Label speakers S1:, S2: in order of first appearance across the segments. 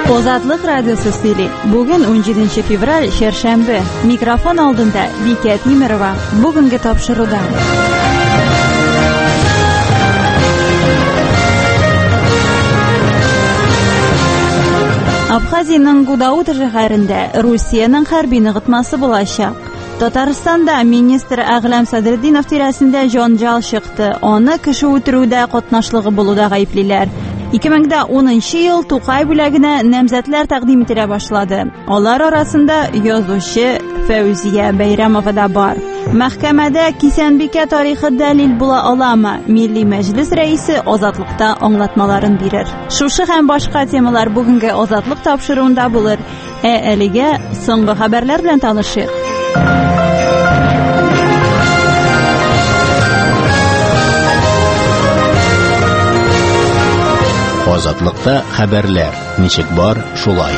S1: Ozatlık Radyosu stili. Bugün 17 fevral Şerşembe. Mikrofon aldığında Vika Timirova. Bugünkü topşırıda. Abxaziyaның Гудауд шәһәрендә Русиянең хәрби ныгытмасы булачак. Татарстанда министр Әгълам Садретдинов тирәсендә җанҗал чыкты. Аны кеше үтерүдә катнашлыгы булуда гаеплиләр. 2010 ел Тукай бүләгенә намзәтләр тәкъдим ителә башлады. Алар арасында язучы Фәүзия Бәйрәмова да бар. Мәхкәмәдә Кисәнбикә тарихы дәлил була аламы? Милли Мәҗлес рәисе Азатлыкта аңлатмаларын бирер. Шушы һәм башка темалар бүгенге Азатлык тапшыруында булыр. Әлегә соңгы хәбәрләр белән танышыйк.
S2: Азатлыкта хәбәрләр. Ничек бар, шулай.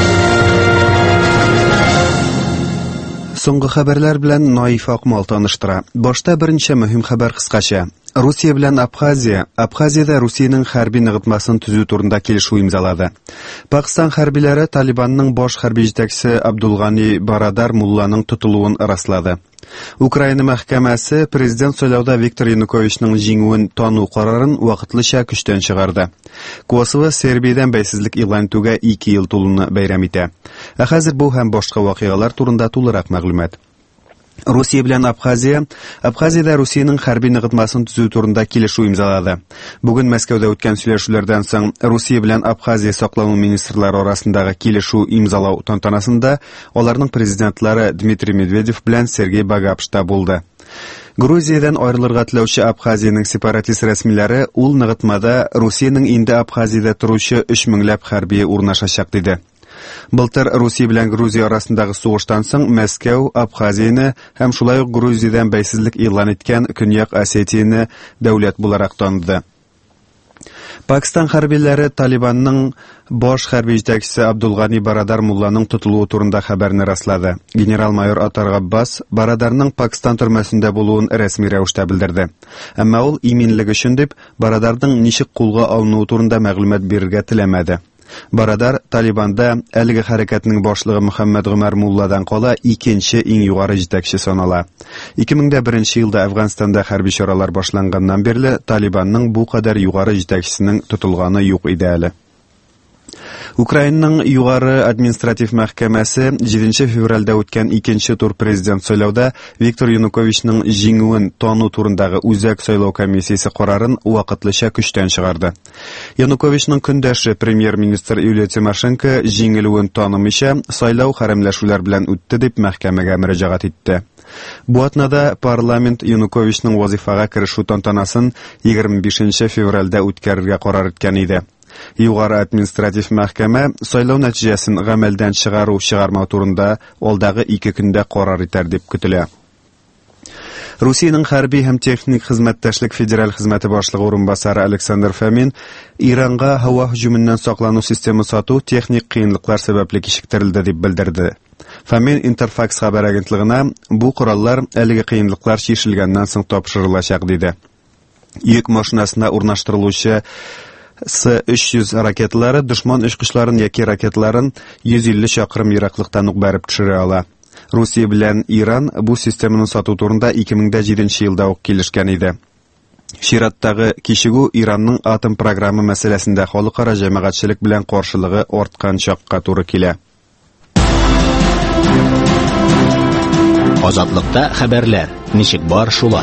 S3: Соңгы хәбәрләр белән Наиф Акмал таныштыра. Башта беренче мөһим хәбәр кыскача. Русия белән Абхазиядә Русиянең хәрби ныгытмасын төзү турында килешү имзалады. Пакистан хәрбиләре Талибанның баш хәрби җитәкчесе Абдулгани Барадар Мулланың тотылуын раслады. Украина мәхкәмәсе президент сайлауда Виктор Януковичның җиңүен тану карарын вакытлыча көчтән чыгарды. Косово Сербиядән бәйсезлек игълан итүгә 2 ел тулуны бәйрәм итә. Хәзер бу һәм башка вакыйгалар турында тулырак мәгълүмат. Русия белән Абхазиядә Русиянең хәрби ныгытмасын төзү турында килешү имзалады. Бүген Мәскәүдә үткән сөйләшүләрдән соң Русия белән Абхазия саклану министрлары арасындагы килешү имзалау тантанасында аларның президентлары Дмитрий Медведев белән Сергей Багапшта булды. Грузиядан аерылырга теләүче Абхазиянең сепаратист рәсмиләре ул ныгытмада Русиянең инде Абхазиядә торучы 3000 хәрби урнашачак диде. Былтыр Русия белән Грузия арасындагы сугыштан соң Мәскәү Абхазияны һәм шулай ук Грузиядән бәйсезлек игълан иткән Көньяк Осетияны дәүләт буларак таныды. Пакистан хәрбиләре Талибанның баш хәрби җитәкчесе Абдулгани Барадар Мулланың тотылуы турында хәбәрне раслады. Генерал-майор Атар Габбас Барадарның Пакистан төрмәсендә булуын рәсми рәвештә белдерде. Әмма ул иминлеге өчен дип Барадарның ничек кулга алынуы турында мәгълүмат бирергә теләмәде. Барадар Талибанда әлеге хәрәкәтнең башлыгы Мөхәммәд Гомәр Мулладан кала икенче иң югары җитәкче санала. 2001 елда Әфганстанда хәрби чаралар башланганнан бирле Талибанның бу кадәр югары җитәкчесенең тотылганы юк иде әле. Украинаның югары административ мәхкәмәсе 7 февральдә үткән икенче тур президент сайлауда Виктор Януковичның җиңүен тану турындагы үзәк сайлау комиссиясе карарын вакытлыча көчтән чыгарды. Януковичның көндәше премьер-министр Юлия Тимошенко җиңелүен танымыйча сайлау хәрәмләшүләр белән үтте дип мәхкәмәгә мөрәҗәгать итте. Бу атнада парламент Януковичның вазифага керешү тантанасын 25 февральдә үткәрергә карар иткән иде. Югары административ мәхкәмә сайлау нәтиҗәсен гамәлдән чыгармау турында алдагы 2 көндә карар итәр дип көтелә. Русиянең хәрби һәм техник хезмәттәшлек федераль хезмәте башлыгы урынбасары Александр Фомин Иранга һава һөҗүменнән саклану системы сату техник кыенлыклар сәбәпле кичектерелде дип белдерде. Фомин Интерфакс хәбәр агентлыгына бу кораллар әлеге кыенлыклар чишелгәннән соң тапшырылачак диде. Йөк машинасына урнаштырылучы С-300 ракетлары дошман очкычларын яки ракетларын 150 чакрым ераклыктан ук бәреп төшерә ала. Русия белән Иран бу системаны сату турында 2007 елда ук килешкән иде. Чираттагы кичегү Иранның атом программы мәсьәләсендә халыкара җәмәгатьчелек белән каршылыгы арткан чакка туры килә.
S2: Азатлыкта хәбәрләр. Ничек бар, шулай.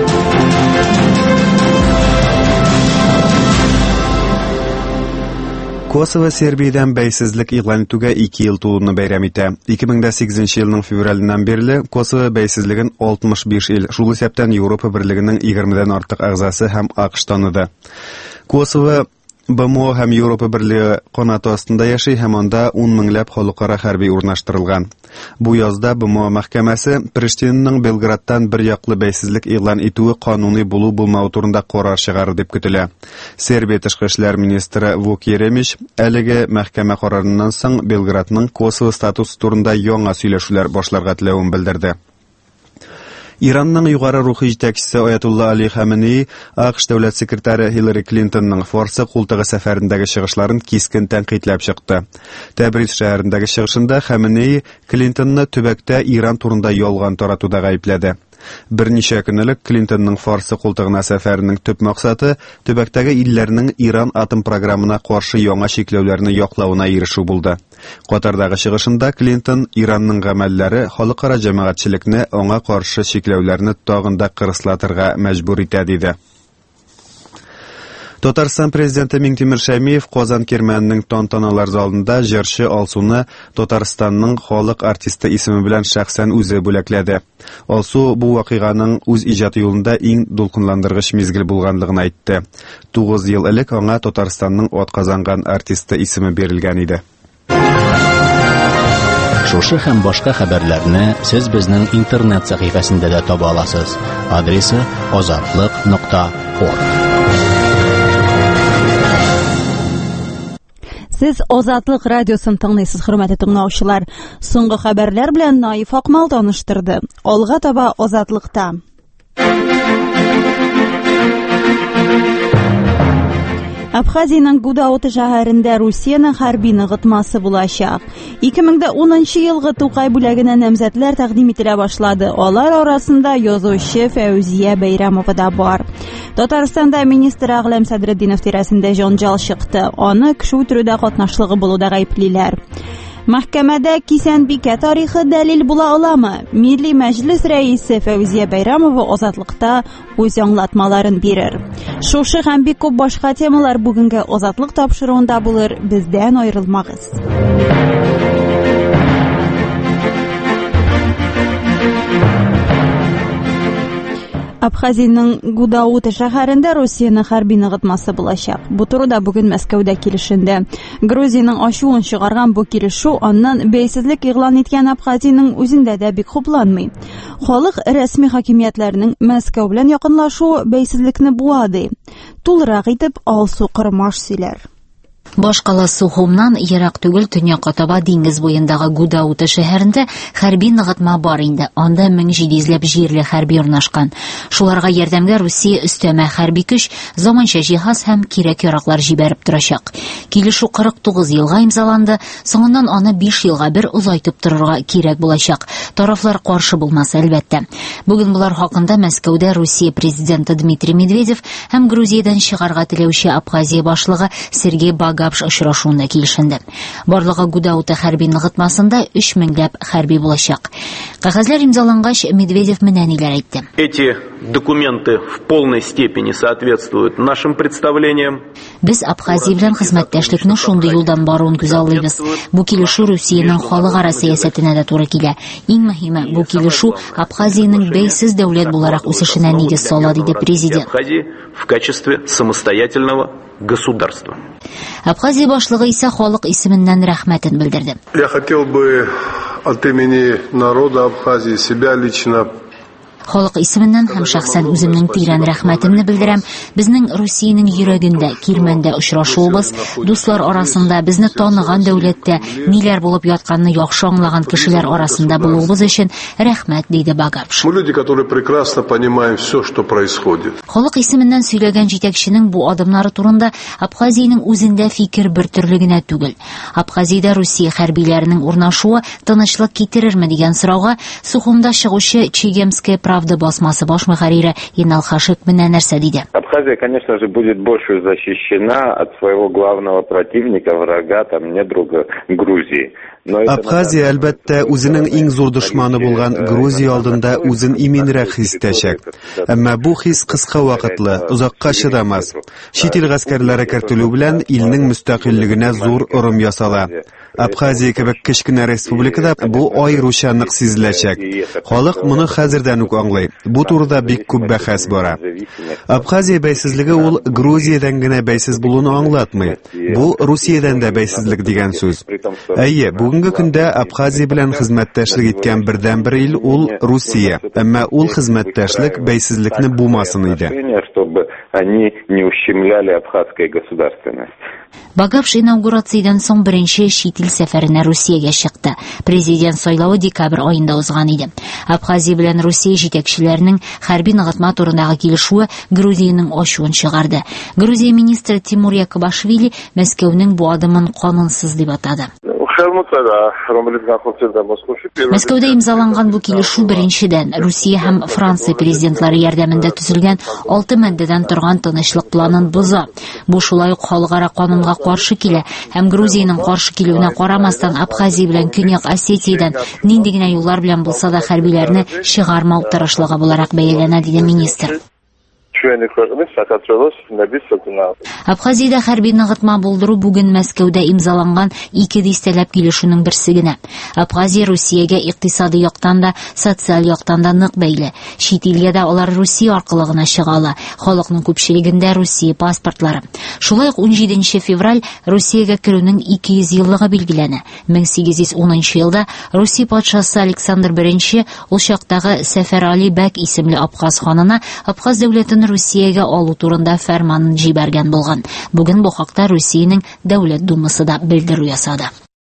S3: Косово Сербиядән бәйсезлек игълан итүгә 2 ел тулуны бәйрәм итә. 2008 елның февралыннан бирле Косово бәйсезлеген 65 ил, шул исәптән Европа берлегенең 20дән артык әгъзасы һәм АКШ таныды. Косово БМО һәм Европа берлеге канаты астында яши һәм анда 10 меңләп халыкара хәрби урнаштырылган. Бу язда БМО мәхкәмәсе Приштинаның Белградтан бер яклы бәйсезлек игълан итүе кануни булу-булмау турында карар чыгарыр дип көтелә. Сербия тышкы эшләр министры Вук Еремич әлеге мәхкәмә карарыннан соң Белградның Косово статусы турында яңа сөйләшүләр башларга теләвен белдерде. Иранның югары рухи җитәкчесе Аятулла Али Хаменеи АКШ дәүләт секретаре Хиллари Клинтонның Форсы култыгы сәфәрендәге чыгышларын кискен тәнкыйтьләп чыкты. Тәбриз шәһәрендәге чыгышында Хаменеи Клинтонны төбәктә Иран турында ялган таратуда гаепләде. Берничә көн элек Клинтонның Форсы култыгына сәфәренең төп максаты төбәктәге илләрнең Иран атом программына каршы яңа чикләүләрне яклауына ирешү булды. Катардагы чыгышында Клинтон Иранның гамәлләре халыкара җәмәгатьчелекне аңа каршы чикләүләрне тагын да кырыслатырга мәҗбүр итә диде. Татарстан президенты Миңтимер Шәймиев Казан Кирмәннең тантаналар залында җырчы Алсуны Татарстанның халык артисты исеме белән шәхсән үзе бүләкләде. Алсу бу вакыйганың үз иҗаты юлында иң дулкынландыргыч мизгел булганлыгын әйтте. 9 ел элек аңа Татарстанның атказанган артисты исеме бирелгән иде.
S2: Шушы һәм башка хәбәрләрне сез безнең интернет сәхифәсендә дә таба аласыз. Адресы azatlyk.org.
S1: Сез Азатлык радиосын тыңлыйсыз, хөрмәтле тыңлаучылар. Соңгы хәбәрләр белән Наиф Акмал таныштырды. Алга таба Азатлыкта. Абхазиянең Гудауты шәһәрендә Русиянең хәрби ныгытмасы булачак. 2010 елгы Тукай бүләгенә намзәтләр тәкъдим ителә башлады. Алар арасында язучы Фәүзия Бәйрәмова да бар. Татарстанда министр Әгъләм Садретдинов тирәсендә җанҗал чыкты. Аны кеше үтерүдә катнашлыгы булуда гаеплиләр. Мәхкәмәдә Кисәнбикә тарихы дәлил була аламы? Милли Мәҗлес рәисе Фәүзия Бәйрәмова Азатлыкта үз аңлатмаларын бирер. Шушы һәм бик күп башка темалар бүгенге Азатлык тапшыруында булыр. Бездән аерылмагыз. Абхазиянең Гудауты шәһәрендә Русиянең хәрби ныгытмасы булачак. Бу турыда бүген Мәскәүдә килешенде. Грузиянең ачуын чыгарган бу килешү аннан бәйсезлек игълан иткән Абхазиянең үзендә дә бик хупланмый. Халык рәсми хакимиятләренең Мәскәү белән якынлашуы бәйсезлекне буады. Тулырак итеп Алсу Кырмаш сөйләр.
S4: Башкала Сухумнан ерак түгел төньякка таба диңгез буендагы Гудауты шәһәрендә хәрби ныгытма бар инде. Анда 1700 җирле хәрби урнашкан. Шуларга ярдәмгә Русия өстәмә хәрби көч, заманча җиһаз һәм кирәк-яраклар җибәреп торачак. Килешү 49 елга имзаланды, соңыннан аны 5 елга бер узайтып торырга кирәк булачак. Тарафлар каршы булмас әлбәттә. Бүген булар хакында Мәскәүдә Русия президенты Дмитрий Медведев һәм Грузиядән чыгарга теләүче Абхазия башлыгы Сергей Багапш очрашуында килешенде. Барлыгы Гудауты хәрби ныгытмасында 3000 хәрби булачак. Кагазлар имзалангач, Медведев менә ниләр әйтте.
S5: Эти документы в полной степени соответствуют нашим представлениям.
S4: Без Абхазия белән хезмәттәшлекне шундый юлдан баруын күзаллыйбыз. Бу килешү Русиянең халыкара сәясәтенә дә туры килә. Иң мөһиме, бу килешү Абхазиянең бәйсез дәүләт буларак үсешенә нигез сала, диде президент.
S5: В качестве самостоятельного государства.
S4: Абхазия башлыгы исә халык исеменнән рәхмәтен белдерде.
S6: Я хотел бы от имени народа Абхазии себя лично
S4: Халык исеменнән һәм шәхсән үземнең тирән рәхмәтемне белдерәм. Безнең Русиянең йөрәгендә, Кирмәндә очрашуыбыз, дуслар арасында, безне таныган дәүләттә ниләр булып ятканны яхшы аңлаган кешеләр арасында булуыбыз өчен рәхмәт, диде Багапш.
S6: Мы люди, которые прекрасно понимаем все, что происходит.
S4: Халык исеменнән сөйләгән җитәкченең бу адымнары турында Абхазиянең үзендә фикер бертөрле генә түгел. Абхазиядә Русия хәрбиләренең урнашуы тынычлык китерерме дигән сорауга Сухумда чыгучы Чегемская правда басмасы баш мөхәррире Инал Хашик менә нәрсә диде.
S7: Абхазия, конечно же, будет больше защищена от своего главного противника, врага, там, недруга Грузии.
S3: Абхазия әлбәттә үзенең иң зур дошманы булган Грузия алдында үзен иминрәк хис итәчәк. Әмма бу хис кыска вакытлы, озакка чыдамас. Чит ил гаскәрләре кертелү белән илнең мөстәкыйльлегенә зур урын ясала. Абхазия кебек кечкенә республикада бу аеручанлык сизеләчәк. Халык моны хәзердән үк аңлый. Бу турыда бик күп бәхәс бара. Абхазия бәйсезлеге ул Грузиядән генә бәйсез булуны аңлатмый. Бу Русиядән дә бәйсезлек дигән сүз. Әйе, бүгенге көндә Абхазия белән хезмәттәшлек иткән бердән-бер ил ул Русия. Әмма ул хезмәттәшлек бәйсезлекне булмасын иде.
S7: Чтобы они не ущемляли абхазской государственность.
S4: Багапш инаугурациядан соң беренче чит ил сәфәренә Русиягә чыкты. Президент сайлауы декабрь аенда узган иде. Абхазия белән Русия җитәкчеләренең хәрби ныгытма турындагы килешүе Грузиянең ачуын чыгарды. Грузия министры Тимур Якубашвили Мәскәүнең бу адымын канунсыз дип атады. Мәскәүдә имзаланган бу килешү беренчедән Русия һәм Франция президентлары ярдәмендә төзелгән 6 маддәдән торган тынычлык планын боза. Бу шулай ук халыкара канунга каршы килә һәм Грузиянең каршы килүенә карамастан Абхазия белән Көньяк Осетиядән нинди генә юллар белән булса да хәрбиләрне чыгармау тырышлыгы буларак бәяләнә, диде министр. Абхазиядә хәрби ныгытма булдыру бүген Мәскәүдә имзаланган 2 дистәләп килешүнең берсе генә. Абхазия Русиягә икътисади яктан да, социаль яктан да нык бәйле. Чит илгә дә алар Русия аркылы гына чыга ала. Халыкның күпчелегендә Русия паспортлары. Шулай ук 17 февраль Русиягә керүнең 200 еллыгы билгеләнә. 1810 елда Русия патшасы Александр I ул чактагы Сәфәрали Бәк исемле абхаз ханына Абхаз дәүләтен Русиягә алу турында фәрманын җибәргән булган. Бүген бу хакта Русиянең дәүләт думасы да белдерү ясады.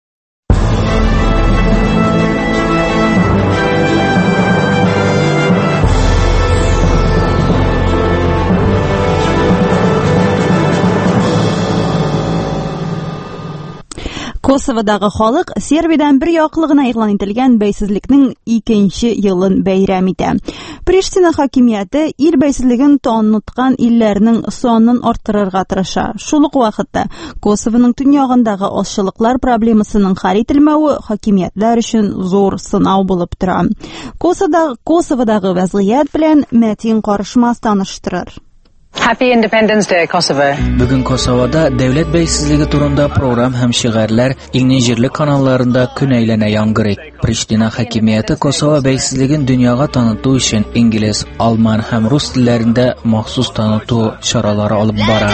S1: Косоводагы халык Сербиядән бер яклыгына игълан ителгән бәйсезлекнең 2нче елын бәйрәм итә. Приштина хакимияте ил бәйсезлеген таныткан илләрнең санын арттырырга тырыша. Шул ук вакытта Косовоның төньягындагы ашчылыклар проблемасының хәл ителмәве хакимиятләр өчен зур сынау булып тора. Косоводагы вазгыять белән Мәтин Карышмас таныштырыр.
S8: Happy Independence Day, Kosovo.
S9: Бүген Косовода дәүләт бәйсезлеге турында программ һәм шигырьләр илнең җирле каналларында көн әйләнә яңгырый. Приштина хакимияте Косово бәйсезлеген дөньяга таныту өчен инглиз, алман һәм рус телләрендә махсус таныту чаралары алып бара.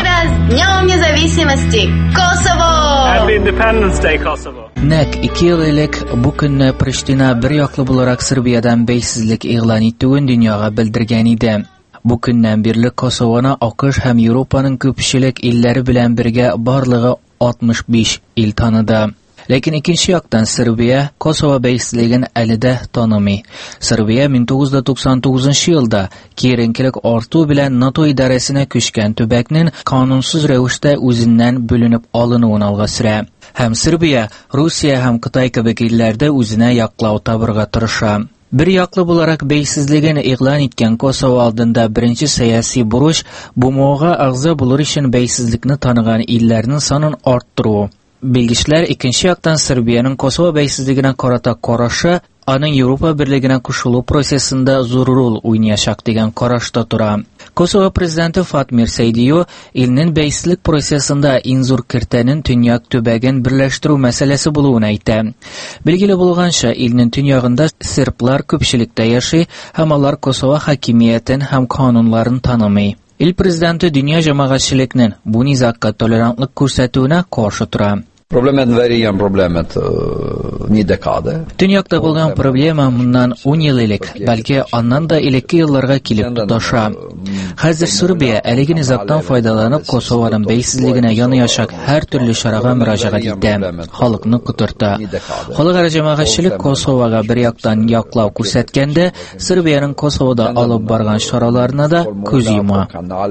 S8: Happy Independence Day, Kosovo.
S9: Нәк 2 ел элек бу көнне Приштина бер яклы буларак Сербиядан бәйсезлек игълан итүен дөньяга белдергән иде. Бу көннән бирле Косовоны АКШ һәм Европаның күпчелек илләре белән бергә барлыгы 65 ил таныды. Ләкин икенче яктан Сербия Косово бәйсезлеген әле дә танымый. Сербия 1999 елда киеренкелек арту белән НАТО идарәсенә күчкән төбәкнең канунсыз рәвештә үзеннән бүленеп алынуын алга сөрә. Һәм Сербия Русия һәм Кытай кебек илләрдә үзенә яклау табырга тырыша. Бер яклы буларак бәйсезлеген игълан иткән Косово алдында беренче сәяси бурыч БМОга агъза булыр өчен бәйсезлекне таныган илләрнең санын арттыру. Белгечләр икенче яктан Сербияның Косово бәйсезлегенә карата карашы аның Европа берлегенә кушылу процессында зур роль уйнаячак дигән карашта тора. Косово президенты Фатмир Сейдио илнең бәйсезлек процессында иң зур кертәнен төньяк төбәген берләштерү мәсьәләсе булуын әйтә. Билгеле булганча, илнең төньягында серблар күпчелектә яши һәм алар Косово хакимиятен һәм канунларын танымый. Ил президенты дөнья җәмәгатьчелекнең бу низакка толерантлык күрсәтүенә каршы тора.
S10: Problemet varian problemet ni dekade.
S9: Төньякта булган проблема моннан 10 ел элек, бәлки аннан да элекке елларга килеп тоташа. Хәзер Сербия әлеге низактан файдаланып Косовоның бәйсезлегенә яныячак һәр төрле чарага мөрәҗәгать итә, халыкны котырта. Халыкара җәмәгатьчелек Косовога бер яктан яклау күрсәткәндә, Сербиянең Косовода алып барган чараларына да күз йома.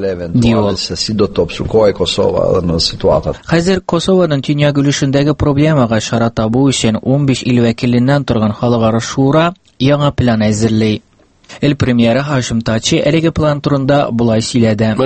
S9: Хәзер Косовоның төньяк өлешендәге проблемага чара табу өчен 15 ил вәкилленнән торган халыкара шура яңа план әзерли. Ил премьеры Хашим Тачи әлеге план турында булай сөйләде.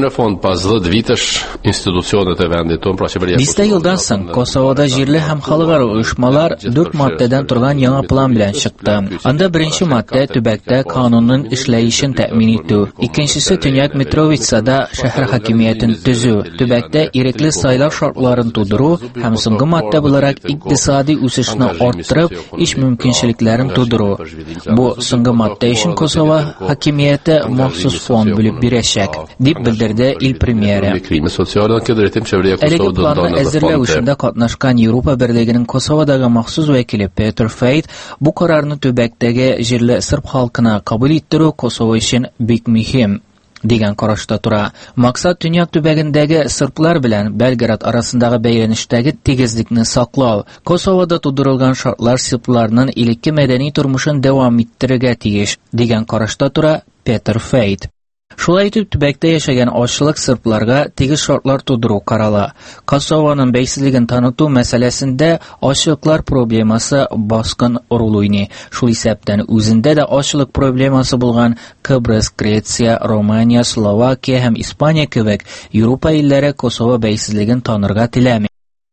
S9: Дистә елдан соң Косовода җирле һәм халыкара оешмалар 4 маддәдән торган яңа план белән чыкты. Анда беренче маддә төбәктә канунның эшләешен тәэмин итү, икенчесе Төньяк Митровицада шәһәр хакимиятен төзү, төбәктә ирекле сайлау шартларын тудыру һәм соңгы маддә буларак икътисади үсешне арттырып, иш мөмкинчелекләрен тудыру. Бу соңгы маддә өчен Косово хакимияте махсус фонд бүлеп бирәчәк, дип белдерде ил премьеры. Әлеге планны әзерләү эшендә катнашкан Европа берлегенең Косоводагы махсус вәкиле Петр Фейт бу карарны төбәктәге җирле серб халкына кабул иттерү Косово өчен бик мөһим. дигән карашта тора. Максат төньяк төбәгендәге сырплар белән Белград арасындагы бәйләнештәге тигезлекне саклау. Косовода тудырылган шартлар сырпларның илекке мәдәни тормышын дәвам иттерергә тиеш, дигән карашта тора Петер Фейт. Шулай итеп, төбәктә яшәгән ачлык сырпларга тигез шартлар тудыру карала. Косовоның бәйсезлеген таныту мәсьәләсендә ачлыклар проблемасы баскын роль уйный. Шул исәптән үзендә дә ачлык проблемасы булган Кыbrıs, Греция, Романия, Словакия һәм Испания кебек Европа илләре Косово бәйсезлеген танырга теләми.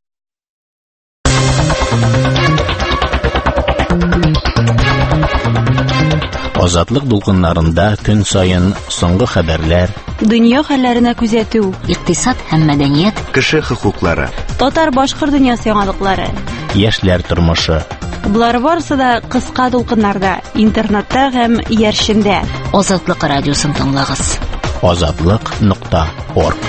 S2: Азатлык дулкыннарында көн сайын соңгы хәбәрләр,
S1: дөнья хәлләренә күзәтү,
S4: икътисад һәм мәдәният,
S3: кеше хокуклары,
S1: татар-башкорт дөньясы яңалыклары,
S2: яшьләр тормышы.
S1: Булар барысы да кыска дулкыннарда, интернетта һәм яршендә.
S4: Азатлык радиосын тыңлагыз.
S2: Azatlyk.org.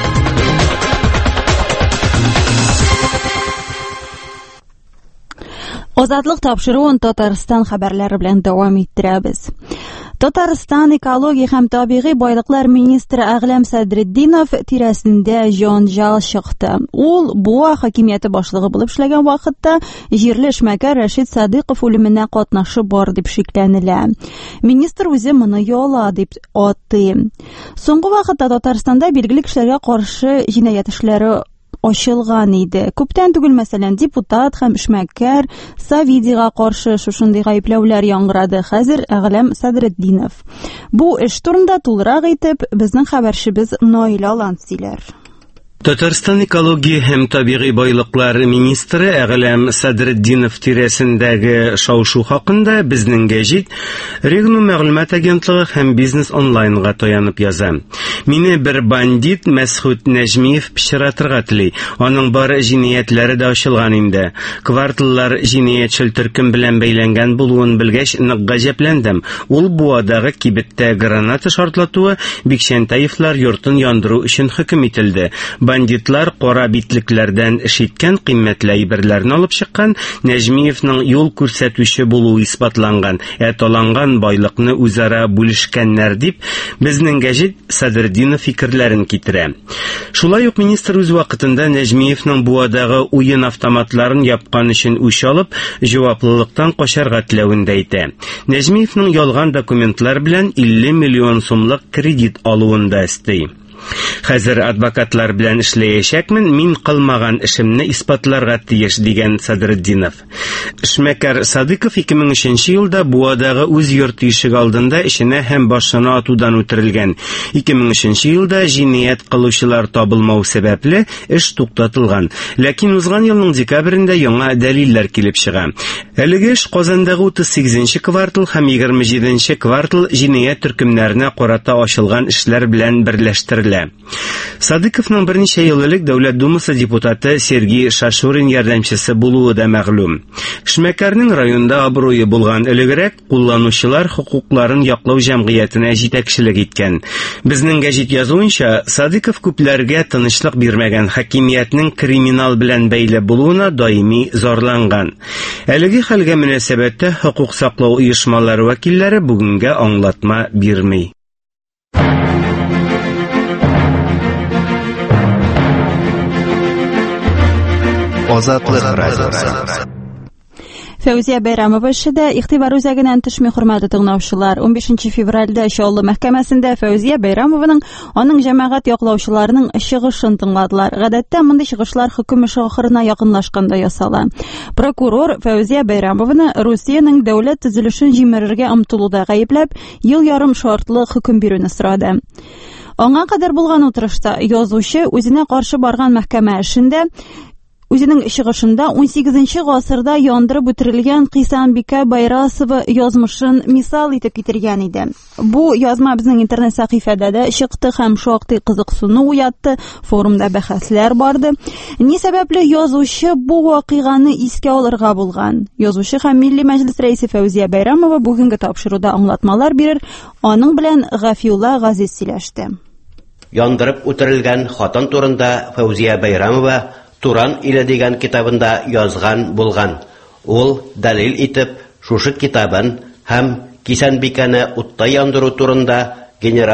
S1: Азатлык тапшыруын Татарстан хәбәрләре белән дәвам иттерәбез. Татарстан экология һәм табигый байлыклар министры Әгъләм Садретдинов тирәсендә җанҗал чыкты. Ул Буа хакимияте башлыгы булып эшләгән вакытта җирле эшмәкәр Рәшит Садыйков үлеменә катнашы бар дип шикләнелә. Министр үзе моны яла дип атый. Соңгы вакытта Татарстанда билгеле кешеләргә каршы җинаять эшләре ачылган иде. Күптән түгел, мәсәлән, депутат һәм эшмәкәр Савидига каршы шушындый гаепләүләр яңгырады. Хәзер Әгъләм Садретдинов. Бу эш турында тулырак итеп безнең хәбәрчебез Наилә Алан сөйләр.
S11: Татарстан экология һәм табигый байлыклар министры Әгъләм Садретдинов тирәсендәге шау-шу хакында безнең гәҗит Регион мәгълүмат агентлыгы һәм Бизнес онлайнга таянып яза. Мине бер бандит Мәсхүд Нәҗмиев пичратырга тели. Аның бары җинаятләре дә ачылган инде. Кварталлар җинаятчыл төркем белән бәйләнгән булуын белгәч, нык гаҗәпләндем. Ул Буадагы кибеттә граната шартлатуы Бикшәнтәевләр йортын яндыру өчен хөкем ителде. Бандитлар кара битлекләрдән ишеткән кыйммәтле әйберләрне алып чыккан, Нәҗмиевнең юл күрсәтүче булуы исбатланган, таланган байлыкны үзара бүлешкәннәр дип безнең гәҗит Садретдинов фикерләрен китерә. Шулай ук министр үз вакытында Нәҗмиевнең Буадагы уен автоматларын япкан өчен үч алып, җаваплылыктан качарга теләвен дә әйтә. Нәҗмиевнең ялган документлар белән 50 миллион сумлык кредит алуын да истей. Хәзер адвокатлар белән эшләячәкмен, мин кылмаган эшемне испатларга тиеш, дигән Садретдинов. Эшмәкәр Садыков 2003 елда Буадагы үз йорты ишек алдында эшенә һәм башына атудан үтерелгән. 2003 елда җинаять кылучылар табылмау сәбәпле эш туктатылган. Ләкин узган елның декабрендә яңа дәлилләр килеп чыга. Әлеге эш Казандагы 38-нче квартал һәм 27-нче квартал җинаять төркемнәренә карата ачылган эшләр белән берләштерелә. Садыковның берничә ел элек Дәүләт Думасы депутаты Сергей Шашурин ярдәмчесе булуы да мәгълүм. Эшмәкәрнең районда абруе булган элегрәк кулланучылар хукукларын яклау җәмгыятенә җитәкчелек иткән. Безнең гәҗит язуынча, Садыков күпләргә тынычлык бирмәгән, хакимиятнең криминал белән бәйле булуына даими зарланган. Әлеге хәлгә мөнәсәбәттә хукук саклау оешмалары вәкилләре бүгенгә аңлатма бирми.
S3: Азатлык радиосы.
S1: Фәүзия Бәйрәмова эшедә игътибар үзәгеннән төшми, хөрмәтле тыңлаучылар. 15 февральдә Чаллы мәхкәмәсендә Фәүзия Бәйрәмованың аның җәмәгать яклаучыларының чыгышын тыңладылар. Гадәттә мондый чыгышлар хөкем эше ахырына якынлашканда ясала. Прокурор Фәүзия Бәйрәмованы Русиянең дәүләт төзелешен җимерергә омтылуда гаепләп, ел ярым шартлы хөкем бирүне сорады. Аңа кадәр булган утырышта язучы үзенә каршы барган мәхкәмә эшендә үзенең чыгышында 18-нче гасырда яндырып үтерелгән Кыйсанбикә Байрасова язмышын мисал итеп китергән иде. Бу язма безнең интернет сәхифәдә дә чыкты һәм шактый кызыксыну уятты, форумда бәхәсләр барды. Ни сәбәпле язучы бу вакыйганы искә алырга булган? Язучы һәм Милли Мәҗлес рәисе Фәүзия Бәйрәмова бүгенге тапшыруда аңлатмалар бирер. Аның белән Гафиулла Газиз сөйләште.
S12: Яндырып үтерелгән хатын турында Фәүзия Бәйрәмова Туран иле дигән китабында язган булган. Ул дәлил итеп шушы китабын һәм Кисәнбикәне утта яндыру турында генерал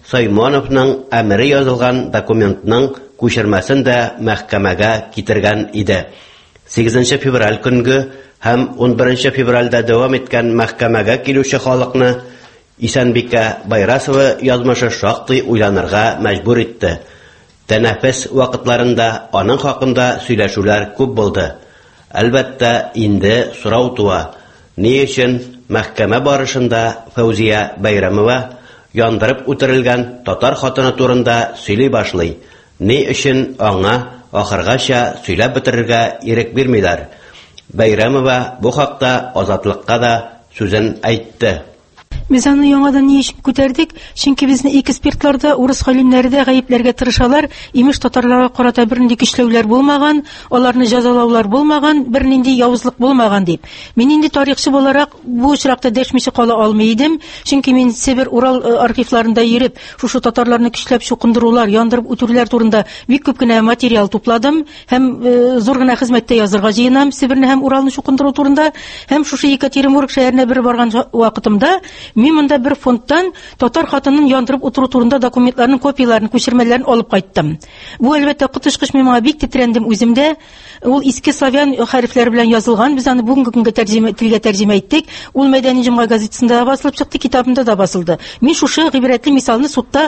S12: Саймоновның әмере язылган документның күчермәсен дә мәхкәмәгә китергән иде. 8 февраль көнге һәм 11 февральдә дәвам иткән мәхкәмәгә килүче халыкны Исәнбикә Байрасова язмышы шактый уйланырга мәҗбүр итте. Тәнәфес вакытларында аның хакында сөйләшүләр күп булды. Әлбәттә, инде сорау туа. Ни өчен мәхкәмә барышында Фәүзия Бәйрәмова яндырып үтерелгән татар хатыны турында сөйли башлый? Ни өчен аңа ахыргача сөйләп бетерергә ирек бирмиләр? Бәйрәмова бу хакта Азатлыкка да сүзен әйтте.
S13: Без аны яңадан ни өчен күтәрдек? Чөнки безнең экспертларда, урыс галимнәре дә гаепләргә тырышалар. Имеш татарларга карата бернинди көчләүләр булмаган, аларны җәзалаулар булмаган, бернинди явызлык булмаган дип. Мин инде тарихчы буларак бу очракта дәшмичә кала алмый идем. Чөнки мин Себер, Урал архивларында йөреп, шушы татарларны көчләп чукындырулар, яндырып үтерүләр турында бик күп кенә материал тупладым. Һәм зур гына хезмәттә язырга җыенам Себерне һәм Уралны чукындыру турында. Һәм шушы Екатеринбург шәһәренә бер барган вакытымда мин монда бер фондтан татар хатынын яндырып утыру турында документларның копияларын, күчермәләрен алып кайттым. Бу әлбәттә котышкыч миңа бик тетрәндем үземдә. Ул иске славян хәрефләре белән язылган. Без аны бүгенге көнгә тәрҗемә иттек. Ул Мәдәни җомга газетасында да басылып чыкты, китабында да басылды. Мин шушы гыйбрәтле мисалны судта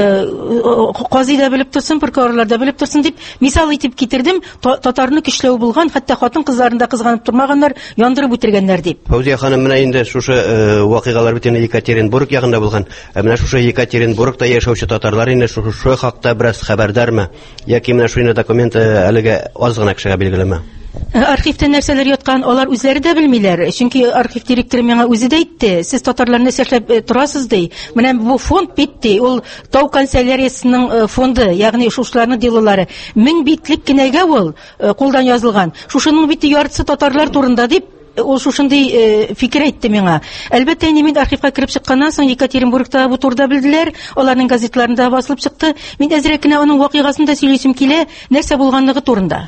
S13: казый да белеп торсын, прокурорлар да белеп торсын дип мисал итеп китердем. Татарны көчләү булган, хәтта хатын-кызларында кызганып тормаганнар, яндырып үтергәннәр дип.
S12: Фәүзия ханым, менә инде шушы вакыйгалар бит Екатеринбург ягында булган. Менә шушы Екатеринбургта яшәүче татарлар инде шушы хакта бераз хәбәрдармы? Яки менә шуны документ әлегә аз гына кешегә билгелеме?
S13: Архивтә нәрсәләр яткан, алар үзләре дә белмиләр. Чөнки архив директоры миңа үзе дә әйтте, сез татарларны сәшләп торасыз ди. Менә бу фонд битте, ул Тау канцеляриясының фонды, ягъни шушыларның делолары. 1000 битлек кенәгә ул кулдан язылган. Шушының бите яртысы татарлар турында дип ул шушындый фикер әйтте миңа. Әлбәттә, мин архивка кирип чыкканнан соң Екатеринбургта бу турыда белделәр, аларның газетларында басылып чыкты. Мин әзрәк кенә аның вакыйгасын да сөйлисем килә, нәрсә булганлыгы турында.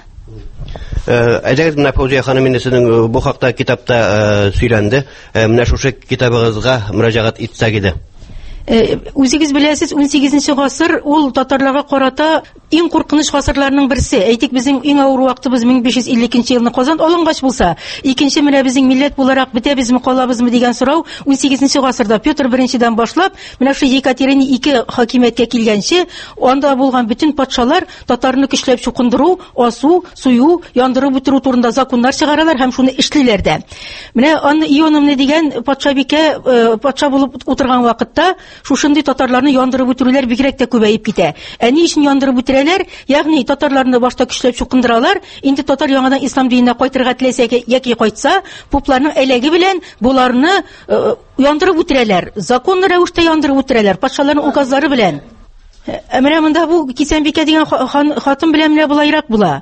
S12: Әҗәгез менә Фәүзия ханым инде сезнең бу хакта китапта сөйләнде. Менә шушы китабыгызга мөрәҗәгать итсәк иде.
S13: Үзегез беләсез, 18 гасыр ул татарларга карата иң куркыныч гасырларның берсе. Әйтик, безнең иң авыр вакытыбыз 1552 елны Казан алынгач булса, икенче менә безнең милләт буларак бетәбезме, калабызмы дигән сорау 18 гасырда Петр I-дан башлап, менә шу Екатерина II хакимияткә килгәнче, анда булган бүтән патшалар татарны көчләп чукындыру, асу, сую, яндырып үтерү турында законнар чыгаралар һәм шуны эшлиләр дә. Менә аны Ионовна дигән патша булып утырган вакытта шушындый татарларны яндырып үтерүләр бигрәк тә күбәеп китә. Ни өчен яндырып үтерәләр? Ягъни татарларны башта көчләп чукындыралар. Инде татар яңадан ислам диненә кайтырга теләсә яки кайтса, попларның әләге белән буларны яндырып үтерәләр. Законлы рәвештә яндырып үтерәләр, патшаларның указлары белән. Менә монда бу Исәнбикә дигән хатын белән менә булайрак була.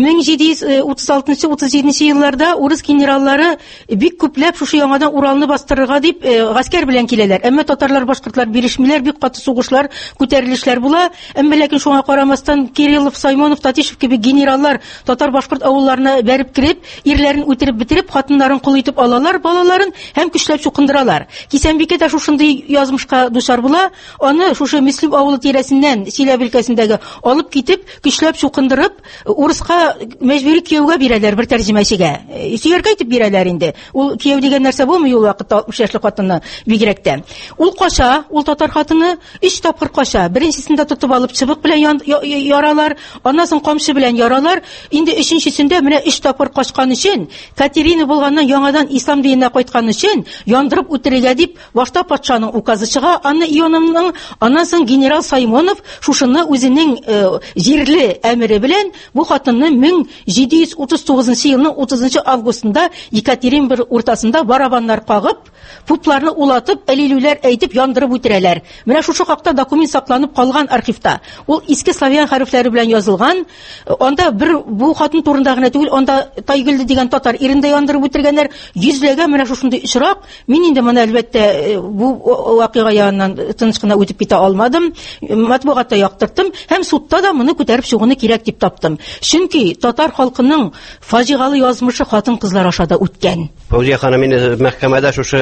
S13: 1736-37 елларда урыс генераллары бик күпләп шушы яңадан Уралны бастырырга дип гаскәр белән киләләр. Әмма татарлар, башкортлар бирешмиләр, бик каты сугышлар, күтәрелешләр була. Әмма ләкин шуңа карамастан Кириллов, Саймонов, Татишев кеби генераллар татар-башкорт авылларына бәреп кирип, ирләрен үтереп битереп, хатыннарын кул итеп алалар, балаларын һәм көчләп чукындыралар. Исәнбикә дә шушындый язмышка дучар була. Аны шушы Мислим авылы Силәбе өлкәсендәге алып китеп, көчләп чукындырып, урыска мәҗбүри кияүгә бирәләр бер тәрҗемәчегә. Сөяргә итеп бирәләр инде. Ул кияү дигән нәрсә булмый ул вакытта 60 яшьлек хатынны бигрәктә. Ул каша, ул татар хатыны 3 тапкыр каша. Беренчесендә тотып алып чыбык белән яралар, аннан соң камчы белән яралар. Инде өченчесендә менә 3 тапкыр качкан өчен, Катерина булганнан яңадан ислам диненә кайткан өчен яндырып үтерергә дип башта патшаның указы чыга. Аны Ионовның, аннан соң генерал Саймонов шушыны үзенең җирле әмере белән бу хатынны 1739 елның 30 августында Екатеринбург уртасында барабаннар кагып, пупларны улатып, әлилүләр әйтеп яндырып үтерәләр. Менә шушы хакта документ сакланып калган архивта. Ул иске славян хәрефләре белән язылган. Анда бер бу хатын турында гына түгел, анда Тайгөлде дигән татар ирендә яндырып үтергәннәр, йөзләгән менә шушындый очрак. Мин инде моны әлбәттә бу вакыйга янынан тыныч кына үтеп китә алмадым. Матбугатта яктырттым һәм судта да моны күтәреп чыгуны кирәк дип таптым. Чөнки татар халкының фаҗигалы язмышы хатын-кызлар ашада үткән.
S12: Фәүзия ханым, инде мәхкәмәдә шушы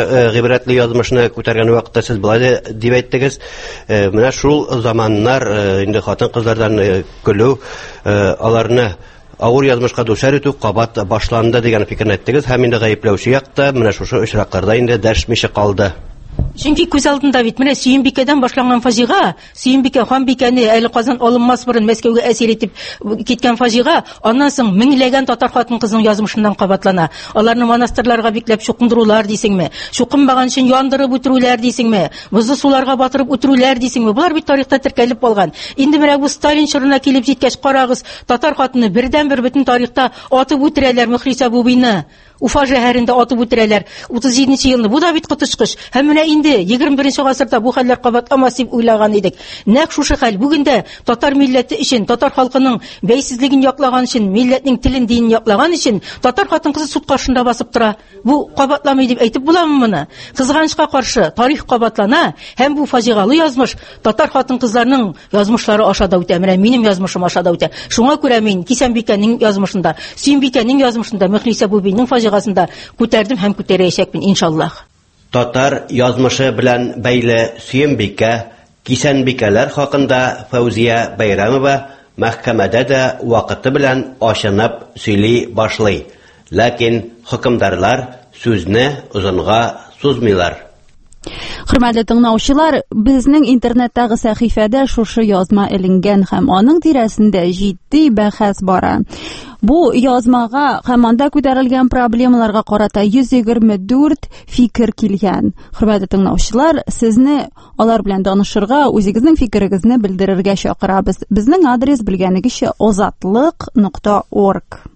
S12: гыйбрәтле язмышны күтәргән вакытта сез булай дип әйттегез. Менә шул заманнар инде хатын-кызлардан көлү, аларны авыр язмышка дучар итү кабат башланды дигән фикерне әйттегез. Һәм инде гаепләүче якта менә шушы очракларда инде дәшмичә калды.
S13: Чөнки күз алдында бит менә Сөембикәдән башланган фаҗига, Сөембикә ханбикәне әле Казан алынмас борын Мәскәүгә әсир итеп киткән фаҗига, аннан соң меңләгән татар хатын-кызның язмышыннан кабатлана. Аларны монастырьларга бикләп чукындырулар дисеңме, чукынмаган өчен яндырып үтерүләр дисеңме, бузы суларга батырып үтерүләр дисеңме, булар бит тарихта теркәлеп калган. Инде менә бу Сталин чорына килеп җиткәч карагыз, татар хатыны бердән-бер бөтен тарихта атып үтерәләр Мөхлисә Бубийны. Уфа шәһәрендә атып үтерәләр 37 елны. Бу да бит котышкыч. Һәм менә инде 21 гасырда бу хәлләр кабатламас дип уйлаган идек. Нәкъ шушы хәл бүгендә татар милләте өчен, татар халкының бәйсезлеген яклаган өчен, милләтнең телен, динен яклаган өчен татар хатын-кызы суд каршында басып тора. Бу кабатламый дип әйтеп буламы моны? Кызганычка каршы тарих кабатлана һәм бу фаҗигалы язмыш татар хатын-кызларның язмышлары ашада үтә. Менә минем язмышым ашада үтә. Шуңа күрә мин Кисәнбикәнең язмышында, Сөембикәнең язмышында, Мөхлисә Бубийның фаҗигасында күтәрдем һәм күтәрәчәкмен иншаллах.
S12: Татар язмышы белән бәйле Сөембикә, Кисәнбикәләр хакында Фәүзия Бәйрәмова мәхкәмәдә дә вакыты белән ачынып сөйли башлый. Ләкин хөкемдарлар сүзне узынга сузмыйлар.
S1: Хөрмәтле тыңлаучылар, безнең интернеттагы сәхифәдә шушы язма эленгән һәм аның тирәсендә җитди бәхәс бара. Бу язмага һәм анда күтәрелгән проблемаларга карата 124 фикер килгән. Хөрмәтле тыңлаучылар, сезне алар белән танышырга, үзегезнең фикерегезне белдерергә чакырабыз. Безнең адрес белгәнегезчә ozatliq.org.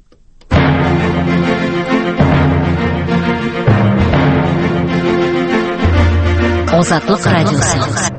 S4: Азатлык радиосы.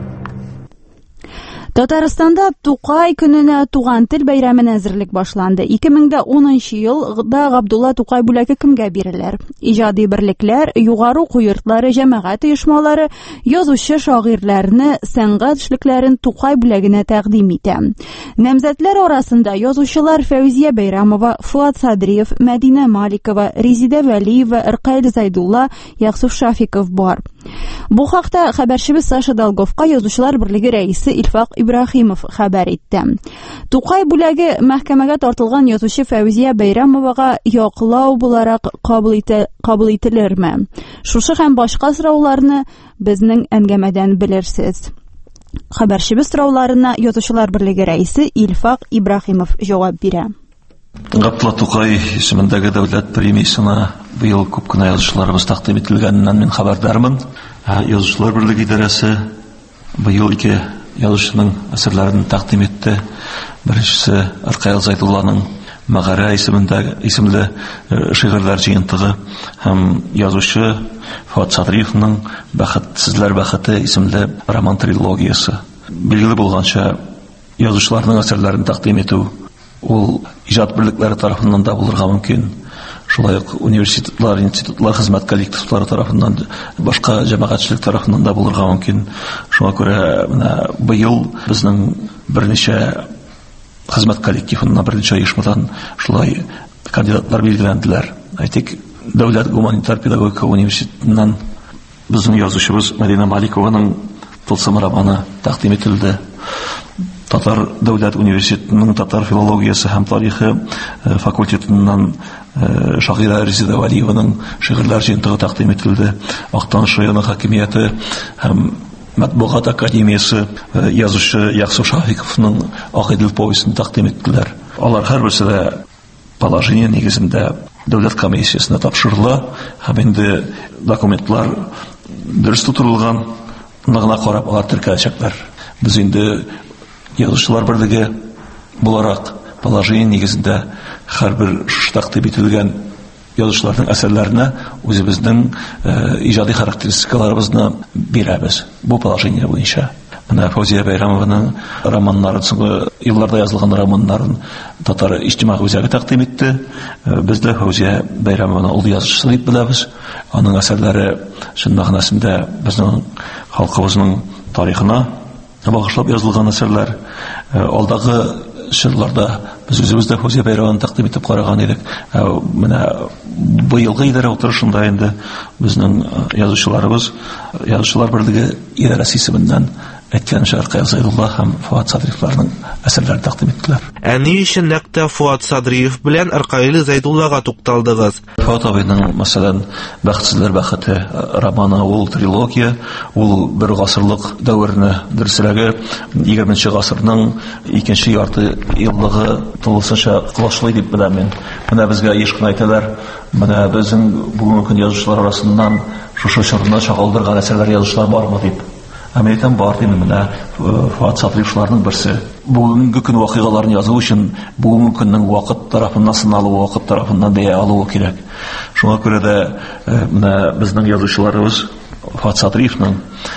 S1: Татарстанда Тукай көненә туган тел бәйрәменә әзерлек башланды. 2010 елда Габдулла Тукай бүләге кемгә бирелер? Иҗади берлекләр, югары уку йортлары, җәмәгать оешмалары язучы шагыйрьләрне, сәнгать эшлекләрен Тукай бүләгенә тәкъдим итә. Намзәтләр арасында язучылар Фәүзия Бәйрәмова, Фуат Садриев, Мәдинә Маликова, Резидә Вәлиева, Иркаил Зайдулла, Яхсуф Шафиков бар. Бу хакта хәбәрчебез Саша Долговка язучылар берлеге рәисе Илфак Ибрахимов хәбәр итте. Тукай бүләге мәхкәмәгә тартылган язучы Фәүзия Бәйрәмовага яклау буларак кабул ителерме? Шушы һәм башка сорауларны безнең әңгәмәдән белерсез. Хәбәрчебез сорауларына язучылар берлеге рәисе Илфак Ибрахимов җавап бирә.
S14: Габдулла Тукай исемендәге дәүләт премиясына быел күп кенә язучыларыбыз тәкъдим ителгәненнән мин хәбәрдармын. Язучылар берлеге идарәсе быел 2 язучының әсәрләрен тәкъдим итте. Беренчесе Иркаил Зайдулланың Мәгарә исемле шигырьләр җыентыгы һәм язучы Фуат Садриевның Бәхетсезләр бәхете исемле роман трилогиясе. Билгеле булганча, язучыларның әсәрләрен тәкъдим итү ул иҗат берлекләре тарафыннан да булырга мөмкин. Шулай ук университетлар, институтлар, хезмәт коллективлары тарафыннан, башка җәмәгатьчелек тарафыннан да булырга мөмкин. Шуңа күрә менә быел безнең берничә хезмәт коллективына, берничә оешмадан шулай кандидатлар билгеләнделәр. Әйтик, Дәүләт гуманитар педагогика университетыннан безнең язучыбыз Мәдинә Маликованың Тылсым романы тәкъдим ителде. Татар Дәүләт университетының татар филологиясе һәм тарихы факультетыннан шагыйрә Резидә Вәлиеваның шигырьләр җыентыгы тәкъдим ителде. Актаныш районы хакимияте һәм Матбугат академиясе язучы Яхсуф Шафиковның Акыйдел повестен тәкъдим иттеләр. Алар һәрберсе дә положение нигезендә дәүләт комиссиясенә тапшырыла һәм инде документлар дөрес тутырылган, гына карап алар теркәләчәкләр. Без инде язучылар берлеге буларак положение нигезендә һәрбер тәкъдим ителгән язучыларның әсәрләренә үзебезнең иҗади характеристикаларыбызны бирәбез. Бу положение буенча. Менә Фәүзия Бәйрәмованың романнарын, соңгы елларда язылган романнарын татар иҗтимагый үзәге тәкъдим итте. Без дә Фәүзия Бәйрәмованы ул язучысы дип беләбез. Аның әсәрләре чын мәгънәсендә безнең халкыбызның тарихына багышлап язылган әсәрләр. Алдагы чорларда Без үзебез дә Фаузия бәйрәмен тәкъдим итеп караган идек. Менә быелгы идәрә утырышында инде безнең язучылар берлеге идарәсе исеменнән әйткән Рыкаил Зәйдулла һәм Фуат Садриевларның әсәрләрен тәкъдим иттеләр.
S15: Ни өчен нәкъ Фуат Садриев белән Рыкаил Зәйдуллага тукталдыгыз?
S14: Фуат абыйның, мәсәлән, Бәхетсезләр бәхете романы, ул трилогия, ул бер гасырлык дәверне дөресрәге 20нче гасырның 2нче ярты еллыгы тулысынча кылышлый дип беләм мин. Менә безгә еш кына әйтәләр, менә безнең бүгенге көн язучылар арасыннан шушы чорны чагылдырган әсәрләр язучылар бармы дип. Американ бар димен, менә Фуат Садриевларның берсе. Бүгенге көн вакыйгаларын язу өчен бүгенге көннең вакыт тарафыннан сыналу, вакыт тарафыннан бәя алу кирәк. Шуңа күрә дә менә безнең язучыларыбыз Фуат Садриевның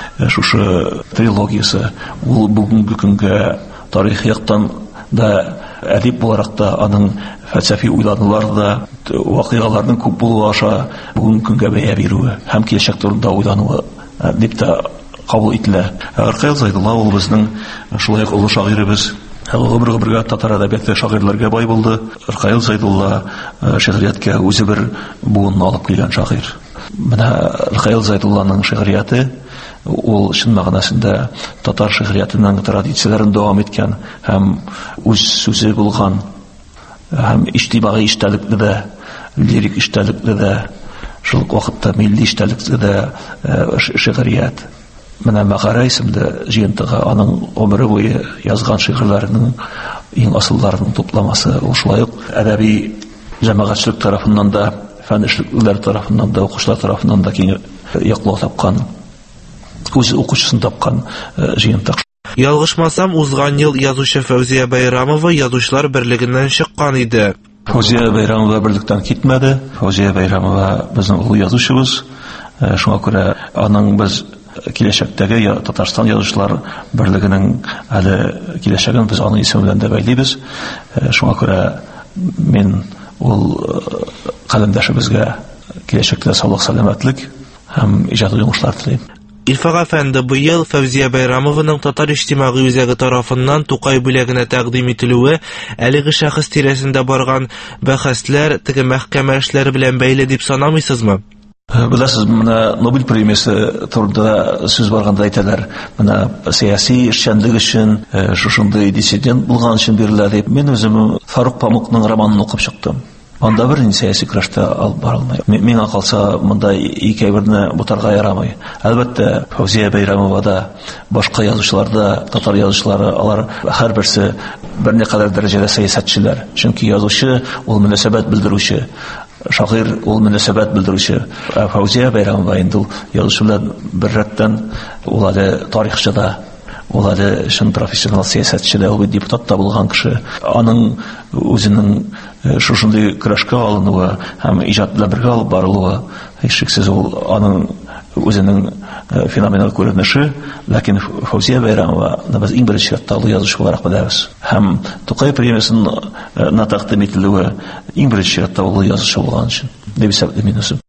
S14: шушы трилогиясе ул бүгенге көнгә тарих яктан да, әдип буларак та, аның фәлсәфи уйланулар да, вакыйгаларның күп булуы аша бүгенге көнгә бәя бирүе һәм киләчәк турында уйлануы дип та кабул ителә. Рыкаил Зәйдулла ул безнең шулай ук олы шагыйребез. Гомергә татар әдәбияты шагыйрьләргә бай булды. Рыкаил Зәйдулла шигърияткә үзе бер буын алып килгән шагыйрь. Менә Рыкаил Зәйдулланың шигърияте ул чын мәгънәсендә татар шигъриятының традицияләрен дәвам иткән һәм үз сүзе булган һәм иҗтимагый иштәлекле дә, лирик иштәлекле дә, шул вакытта милли иштәлекле дә шигърият. Менә Мәгарә исемле җыентыгы аның гомере буе язган шигырьләренең иң асылларының тупламасы. Ул шулай ук әдәби җәмәгатьчелек тарафыннан да, фән эшлеклеләр тарафыннан да, укучылар тарафыннан да киң яклау тапкан, үз укучысын тапкан җыентык.
S15: Ялгышмасам, узган ел язучы Фәүзия Бәйрәмова язучылар берлегеннән чыккан иде.
S14: Фәүзия Бәйрәмова берлектән китмәде. Фәүзия Бәйрәмова безнең улы язучыбыз. Шуңа күрә аның без киләчәктәге Татарстан язучылар берлегенең әле киләчәген без аның исеме белән дә бәйлибез. Шуңа күрә мин ул каләмдәшебезгә киләчәктә саулык, сәламәтлек һәм иҗади уңышлар телим.
S15: Илфак әфәнде, быел Фәүзия Бәйрәмованың татар иҗтимагый үзәге тарафыннан Тукай бүләгенә тәкъдим ителүе әлеге шәхес тирәсендә барган бәхәсләр, теге мәхкәмә эшләре белән бәйле дип санамыйсызмы?
S14: Беләсез, менә Нобель премиясе турында сүз барганда әйтәләр, менә сәяси эшчәнлек өчен, шушындай диссидент булган өчен бирелә дип. Мин үзем Фарук Памукның романын укып чыктым. Анда бер сәяси көрәштә алып барылмый. Миңа калса, монда ике берне бутарга ярамый. Әлбәттә, Фәүзия Бәйрәмова да, башка язучылар да, татар язучылары, алар һәрберсе берникадәр дәрәҗәдә сәясәтчеләр. Чөнки язучы ул мөнәсәбәт белдерүче, шагыйрь ул мөнәсәбәт белдерүче. Фәүзия Бәйрәмова инде язучы белән бер рәттән ул әле тарихчы да, ул әле шын профессионал сәясәтче дә, ул депутат та булган кеше. Аның үзенең шушындай көрәшкә алынуы һәм иҗат белән бергә алып барылуы, һичшиксез ул аның үзенең феноменаль күренеше. Ләкин Фәүзия Бәйрәмова без иң беренче чиратта ул язучы буларак беләбез. Һәм Тукай премиясының тәкъдим ителүе иң беренче чиратта ул язучы булган өчен дип исәплим мин үзем.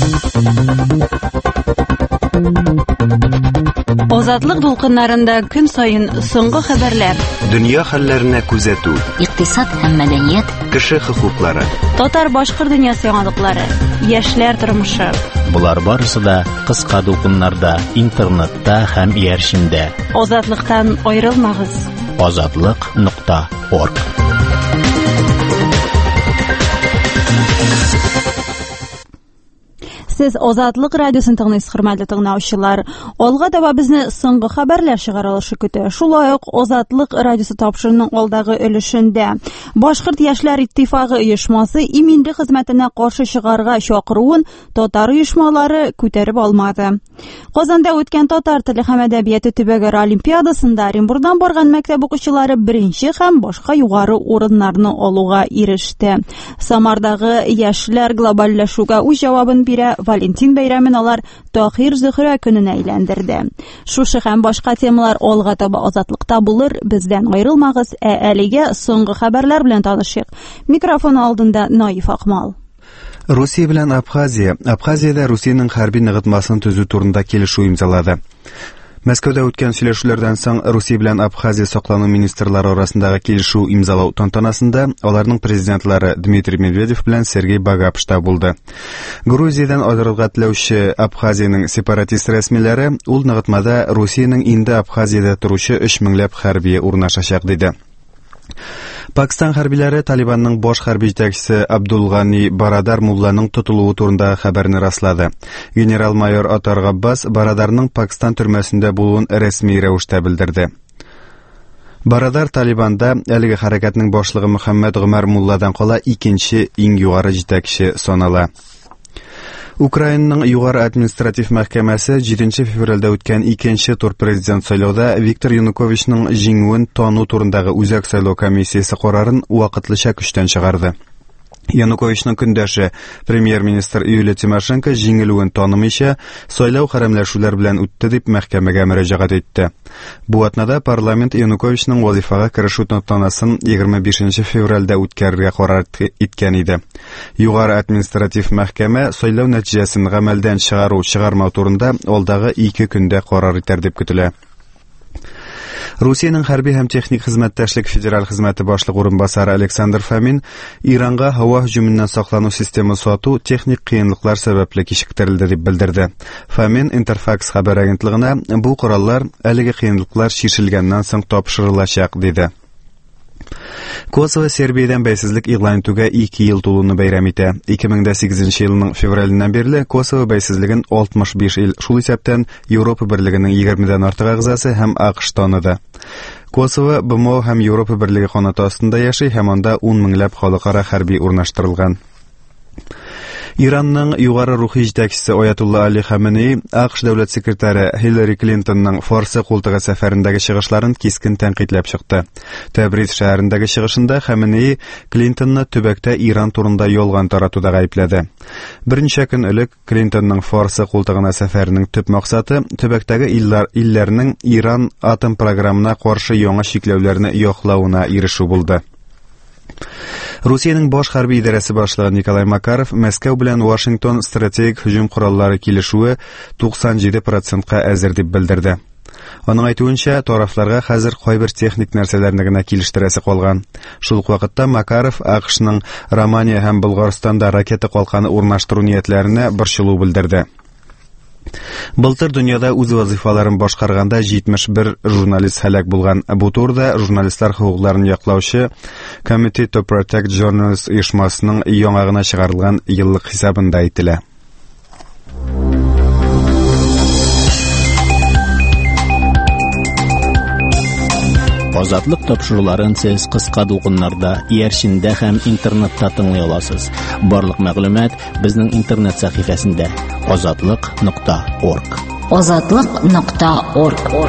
S1: Азатлык дулкыннарында көн сайын соңгы хәбәрләр,
S3: дөнья хәлләренә күзәтү,
S4: икътисад һәм мәдәният,
S3: кеше хокуклары,
S1: татар-башкорт дөньясы яңалыклары, яшьләр тормышы.
S2: Булар барысы да кыска дулкыннарда, интернетта һәм иярчендә.
S1: Азатлыктан аерылмагыз.
S2: Azatlyk.org.
S1: Сез Азатлык радиосын тыңлыйсыз, хөрмәтле тыңлаучылар. Алга таба безне соңгы хәбәрләр чыгарылышы көтә. Шулай ук Азатлык радиосы тапшыруның алдагы өлешендә Башкорт яшьләр иттифагы оешмасы иминлек хезмәтенә каршы чыгарга чакыруын татар оешмалары күтәреп алмады. Казанда үткән татар теле һәм әдәбияты төбәгара олимпиадасында Оренбургдан барган мәктәп укучылары беренче һәм башка югары урыннарны алуга иреште. Самардагы яшьләр глобальләшүгә үз җавабын бирә. Валентин бәйрәмен алар Тахир Зөһрә көненә әйләндерде. Шушы һәм башка темалар алга таба Азатлыкта булыр. Бездән аерылмагыз. Әлегә соңгы хәбәрләр белән танышыйк. Микрофон алдында Наиф Акмал.
S3: Русия белән Абхазиядә Русиянең хәрби ныгытмасын төзү турында килешү имзалады. Мәскәүдә үткән сөйләшүләрдән соң Русия белән Абхазия саклану министрлары арасындагы килешү имзалау тантанасында аларның президентлары Дмитрий Медведев белән Сергей Багапшта булды. Грузиядан аерылырга теләүче Абхазиянең сепаратист рәсмиләре ул ныгытмада Русиянең инде Абхазиядә торучы 3000 хәрби урнашачак диде. Пакистан хәрбиләре Талибанның баш хәрби җитәкчесе Абдулгани Барадар Мулланың тотылуы турында хәбәрне раслады. Генерал-майор Атар Габбас Барадарның Пакистан төрмәсендә булуын рәсми рәвештә белдерде. Барадар Талибанда әлеге хәрәкәтнең башлыгы Мөхәммәд Гомәр Мулладан кала икенче иң югары җитәкче санала. Украинаның югары административ мәхкәмәсе 7 февральдә үткән икенче тур президент сайлауда Виктор Януковичның җиңүен тану турындагы үзәк сайлау комиссиясе карарын вакытлыча көчтән чыгарды. Януковичның көндәше премьер-министр Юлия Тимошенко җиңелүен танымыйча сайлау хәрәмләшүләр белән үтте дип мәхкәмәгә мөрәҗәгать итте. Бу атнада парламент Януковичның вазифага керешү тантанасын 25 февральдә үткәрергә карар иткән иде. Югары административ мәхкәмә сайлау нәтиҗәсен гамәлдән чыгару-чыгармау турында алдагы 2 көндә карар итәр дип көтелә. Русиянең хәрби һәм техник хезмәттәшлек федераль хезмәте башлыгы урынбасары Александр Фомин Иранга һава һөҗүменнән саклану системасы сату техник кыенлыклар сәбәпле кичектерелде дип белдерде. Фомин Интерфакс хәбәр агентлыгына бу кораллар әлеге кыенлыклар шишелгәннән соң тапшырылачак диде. Косово Сербиядән бәйсезлек игълан итүгә 2 ел тулуны бәйрәм итә. 2008 елның февраленнән бирле Косово бәйсезлеген 65 ил, шул исәптән Европа берлегенең 20дән артык әгъзасы һәм АКШ таныды. Косово БМО һәм Европа берлеге канаты астында яши һәм анда 10 меңләп халыкара хәрби урнаштырылган. Иранның югары рухи җитәкчесе Аятулла Али Хаменеи АКШ дәүләт секретаре Хиллари Клинтонның Фарсы култыгы сәфәрендәге чыгышларын кискен тәнкыйтьләп чыкты. Тәбриз шәһәрендәге чыгышында Хаменеи Клинтонны төбәктә Иран турында ялган таратуда гаепләде. Берничә көн элек Клинтонның Фарсы култыгына сәфәренең төп максаты төбәктәге илләрнең Иран атом программына каршы яңа чикләүләрне яклауына ирешү булды. Русиянең баш хәрби идарәсе башлыгы Николай Макаров Мәскәү белән Вашингтон стратегик һөҗүм кораллары килешүе 97%-ка әзер дип белдерде. Аның әйтүенчә, тарафларга хәзер кайбер техник нәрсәләрне генә килештерәсе калган. Шул ук вакытта Макаров АКШның Романия һәм Болгарстанда ракета калканы урнаштыру ниятләренә борчылу белдерде. Былтыр дөньяда үз вазифаларын башкарганда 71 журналист һәлак булган. Бу турыда журналистлар хукукларын яклаучы Committee to Protect Journalists оешмасының яңа гына чыгарылган еллык хисабында әйтелә.
S2: Азатлык тапшыруларын сез кыска дулкыннарда, иярчиндә һәм интернетта тыңлый аласыз. Барлык мәгълүмат безнең интернет сәхифәсендә azatlyk.org.
S4: azatlyk.org.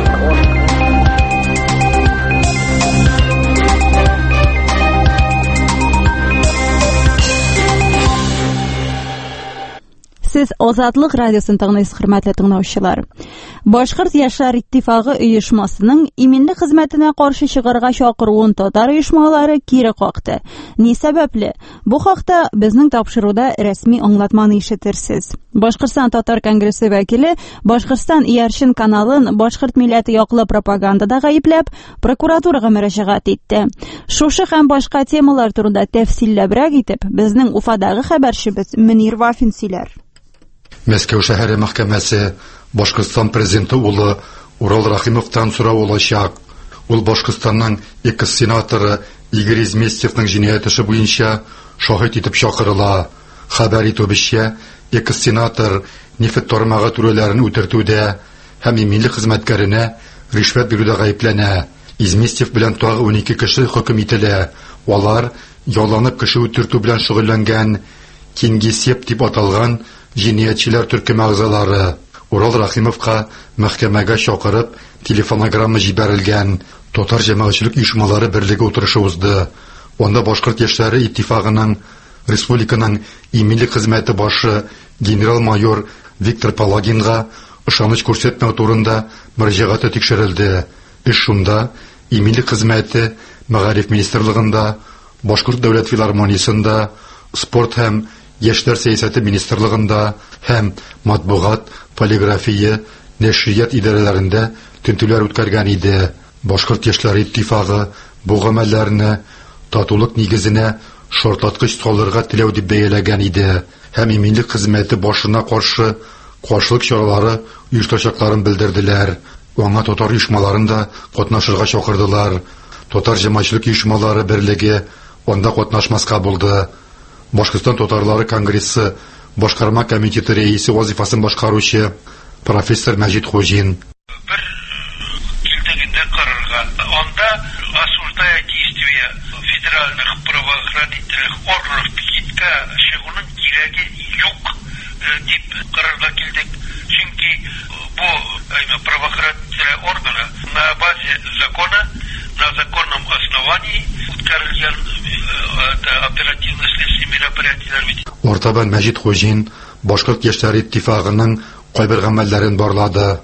S1: Сез Азатлык радиосын тыңлыйсыз, хөрмәтле тыңлаучылар. Башкорт яшьләр иттифагы оешмасының иминлек хезмәтенә каршы чыгарга чакыруын татар оешмалары кире какты. Ни сәбәпле? Бу хакта безнең тапшыруда рәсми аңлатманы ишетерсез. Башкортстан татар конгрессы вәкиле Башкортстан иярчин каналын башкорт милләте яклы пропагандада гаепләп, прокуратурага мөрәҗәгать итте. Шушы һәм башка темалар турында тәфсилләбрәк итеп, безнең Уфадагы хәбәрчебез Мөнир Вафин сөйләр.
S16: Мәскәү шәһәре мәхкәмәсе Башкортстан президенты улы Урал Рахимовтан сорау алачак. Ул Башкортстанның 2 сенаторы Игорь Изместьевның җинаять эше буенча шаһит итеп чакырыла. Хәбәр итүебезчә, 2 сенатор нефть тармагы түрәләрен үтертүдә һәм иминлек хезмәткәренә ришвәт бирүдә гаепләнә. Изместьев белән тагы 12 кеше хөкем ителә. Алар ялланып кеше үтертү белән шөгыльләнгән Кингисепп дип аталган җинаятьчеләр төркеме әгъзалары. Урал Рахимовка мәхкәмәгә чакырып телефонограмма җибәрелгән. Татар җәмәгатьчелек оешмалары берлеге утырышы узды. Анда башкорт яшьләре иттифагының республиканың иминлек хезмәте башы генерал-майор Виктор Палагинга ышаныч күрсәтмәү турында мөрәҗәгате тикшерелде. Эш шунда иминлек хезмәте Мәгариф министрлыгында, Башкорт дәүләт филармониясендә, спорт һәм яшьләр сәясәте министрлыгында һәм матбугат, полиграфия, нәшрият идарәләрендә тентүләр үткәргән иде. Башкорт яшьләре иттифагы бу гамәлләрне татулык нигезенә шартлаткыч салырга теләү дип бәяләгән иде. Һәм иминлек хезмәте башына каршы каршылык чаралары оештырачакларын белдерделәр. Аңа татар оешмаларын да катнашырга чакырдылар. Татар җәмәгатьчелек оешмалары берлеге анда катнашмаска булды. Башкортстан татарлары конгрессы башкарма комитеты рәисе вазифасын башкаручы профессор Мәҗит Хуҗин.
S17: Анда осуждая действия федеральных правоохранительных органов китка чыгуның кирәге юк дип карарга килдек. Чөнки бу правоохранительные органы на базе закона, на законном основании үткәрелгән оперативно-следственные мероприятия.
S16: Ортабан Мәҗит Хуҗин Башкорт яшьләре иттифагының кайбер гамәлләрен барлады.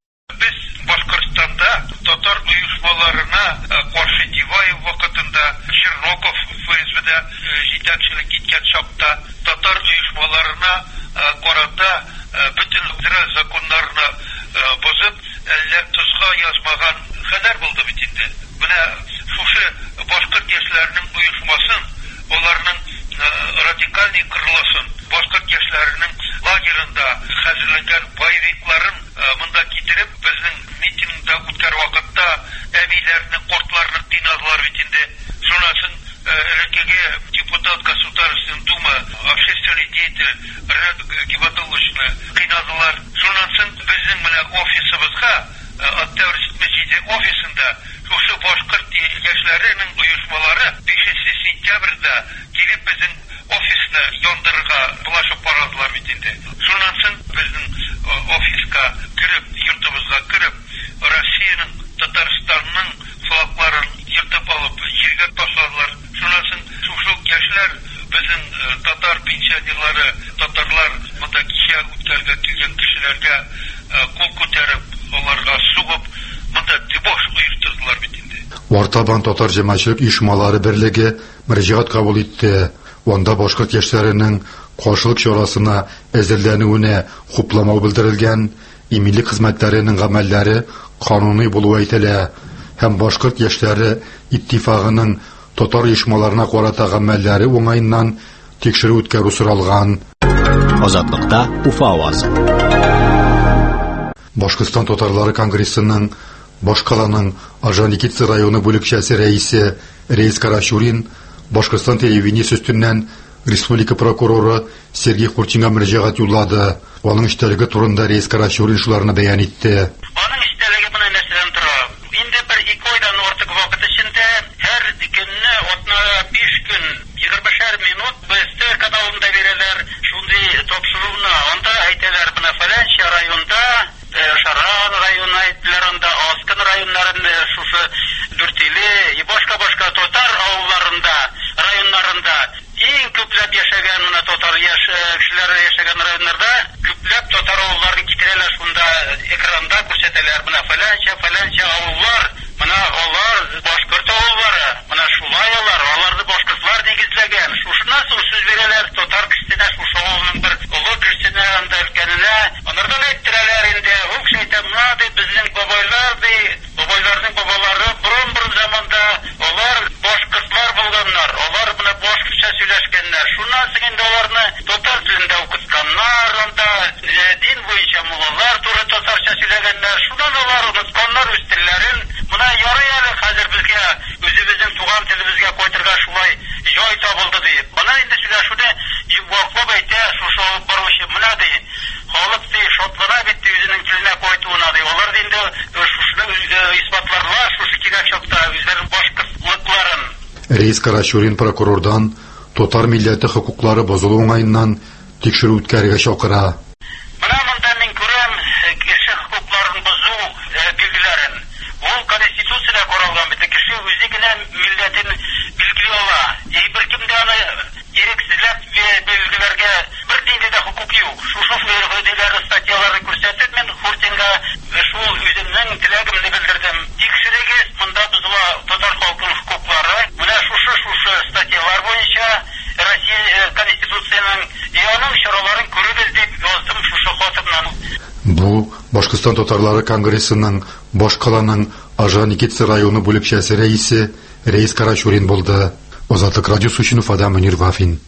S17: Татар оешмаларына каршы Диваев вакытында, Черноков ФСБдә җитәкчелек иткән чакта татар оешмаларына карата бөтен федераль законнарны бозып, әллә тузга язмаган хәбәр булды бит инде. Менә шушы башкорт яшьләренең оешмасын, аларның радикаль кырылысын, башкорт яшьләренең лагерында хәзерләнгән боевикларын монда китереп, безнең митингда үткәр вакытта әбиләрне, кортларны тыйнадылар бит инде. Шунасын элекеге депутат Государственной Думы, общественный деятель Рад Гибадулловичны тыйнадылар. Шунасын безнең менә офисыбызга, Ат-Тәврис мәчете офисында шушы башкорт яшьләренең оешмалары 5 сентябрьдә килеп безнең офисны яндырырга булашып барадылар бит инде. Шунасын безнең офиска кирип, йортыбызга кирип, Россиянең, Татарстанның флагларын йыртып алып, җиргә ташладылар. Шунасын шушы яшьләр безнең татар пенсионерлары, татарлар монда кичә үткәргә килгән кешеләргә кул күтәреп, аларга сугып, монда дебош оештырдылар бит инде.
S16: Ортабан татар җәмәгатьчелек оешмалары берлеге мөрәҗәгать кабул итте. Анда башкорт яшьләренең каршылык чарасына әзерләнүенә хупламау белдерелгән, иминлек хезмәтләренең гамәлләре кануни булуы әйтелә, һәм башкорт яшьләре иттифагының татар оешмаларына карата гамәлләре уңайыннан тикшерү үткәрү соралган.
S2: Азатлыкта Уфа авазы.
S16: Башкортстан татарлары конгрессының Башкаланың Орджоникидзе районы бүлекчәсе рәисе Рейс Карашурин Башкортстан телевидениесе өстеннән республика прокуроры Сергей Хурчинга мөрәҗәгать юллады. Аның эчтәлеге турында Рейс Карашурин шуларны бәян итте.
S17: Аның эчтәлеге менә нәрсәдән тора? Инде 1-2 айдан артык вакыт эчендә һәр көнне 5 көн 20 минут БСТ каналында бирәләр шундый тапшыруны. Анда әйтәләр, менә Фаланча районда, Шаран районы әйттеләр, анда Аскын районнарында, шушы Дүртиле и башка татар авылларында, районнарында иң күпләп яшәгән менә татар кешеләре яшәгән районнарда күпләп татар авылларын китерәләр, шунда экранда күрсәтәләр, менә Фаланча авыллар, менә алар башкорт авыллары, менә шулай аларны башкортлар нигезләгән. Шушыннан соң сүз бирәләр татар кешесенә, шушы авылның бер олы кешесенә, анда өлкәненә. Анардан әйттерәләр инде, шайтанна дип, безнең бабайларның бабалары борын заманда алар башкортлар булганнар, алар менә башкортча сөйләшкәннәр. Шуннан соң инде аларны татар телендә укытканнар, анда дин буенча муллалар туры татарча сөйләгәннәр. Шуннан алар унытканнар үз телләрен. Менә ярый әле хәзер безгә үзебезнең туган телебезгә кайтырга шулай җай табылды дип. Менә инде сөйләшүдә ваклап әйтә, шушы алып баручы менә ди, халык ди шатлана бит үзенең теленә кайтуына ди. Алар инде шушыны исбатларлар, шушы кирәк чакта үзләренең башкортлыкларын.
S16: Рейс Карашурин прокурордан татар милләте хокуклары бозылу уңайыннан тикшерү үткәрергә чакыра.
S17: Менә монда мин күрәм кеше хокукларын бозу билгеләрен. Ул конституциядә каралган бит, кеше үзе генә милләтен билгели ала. Беркем дә аны ирексезләп билгеләргә бернинди дә хокук юк. Шушы фәргыйләр статьяларын күрсәтеп, мен Хуртинга шул үземнең теләгемне белдердем. Тикшерегез, монда бозыла татар халкының хокуклары. Менә шушы статьялар буенча Россия Конституцияның аның чараларын күрегез дип яздым шушы хатымнан.
S16: Бу Башкортстан татарлары конгрессының Башкаланың Ажан-Никитса районы бүлекчәсе рәисе Рейс Карачурин булды. Азатлык радиосы өчен Уфада Мөнир Вафин.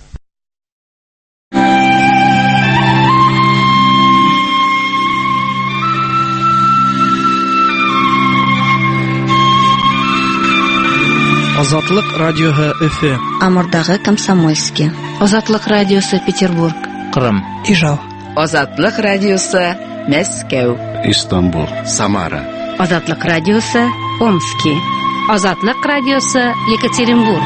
S18: Азатлык радиоһы Өфе.
S19: Амурдагы Комсомольский.
S20: Азатлык радиосы Петербург.
S18: Кырым.
S20: Ижау.
S21: Азатлык радиосы Мәскәү.
S2: Истанбул.
S21: Самара.
S20: Азатлык радиосы Омский.
S22: Азатлык радиосы Екатеринбург.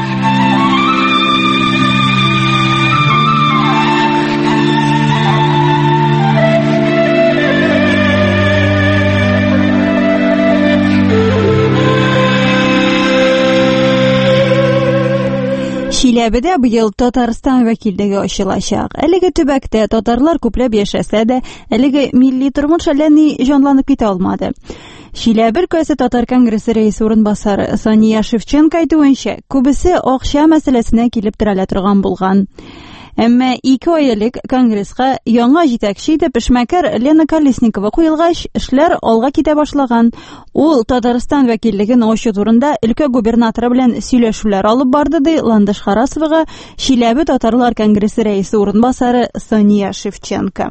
S1: Чиләбедә быел Татарстан вәкиллеге ачылачак. Әлеге төбәктә татарлар күпләп яшәсә дә, әлеге милли тормыш әллә ни җанланып китә алмады. Чиләбе өлкәсе татар конгрессы рәисе урынбасары Сания Шевченко әйтүенчә, күбесе акча мәсьәләсенә килеп терәлә торган булган. Әмма 2 ай элек конгресска яңа җитәкче итеп эшмәкәр Лена Колесникова куелгач, эшләр алга китә башлаган. Ул Татарстан вәкиллеген ачу турында өлкә губернаторы белән сөйләшүләр алып барды, ди Ландыш Харасовага Чиләбе татарлар конгрессы рәисе урынбасары Сания Шевченко.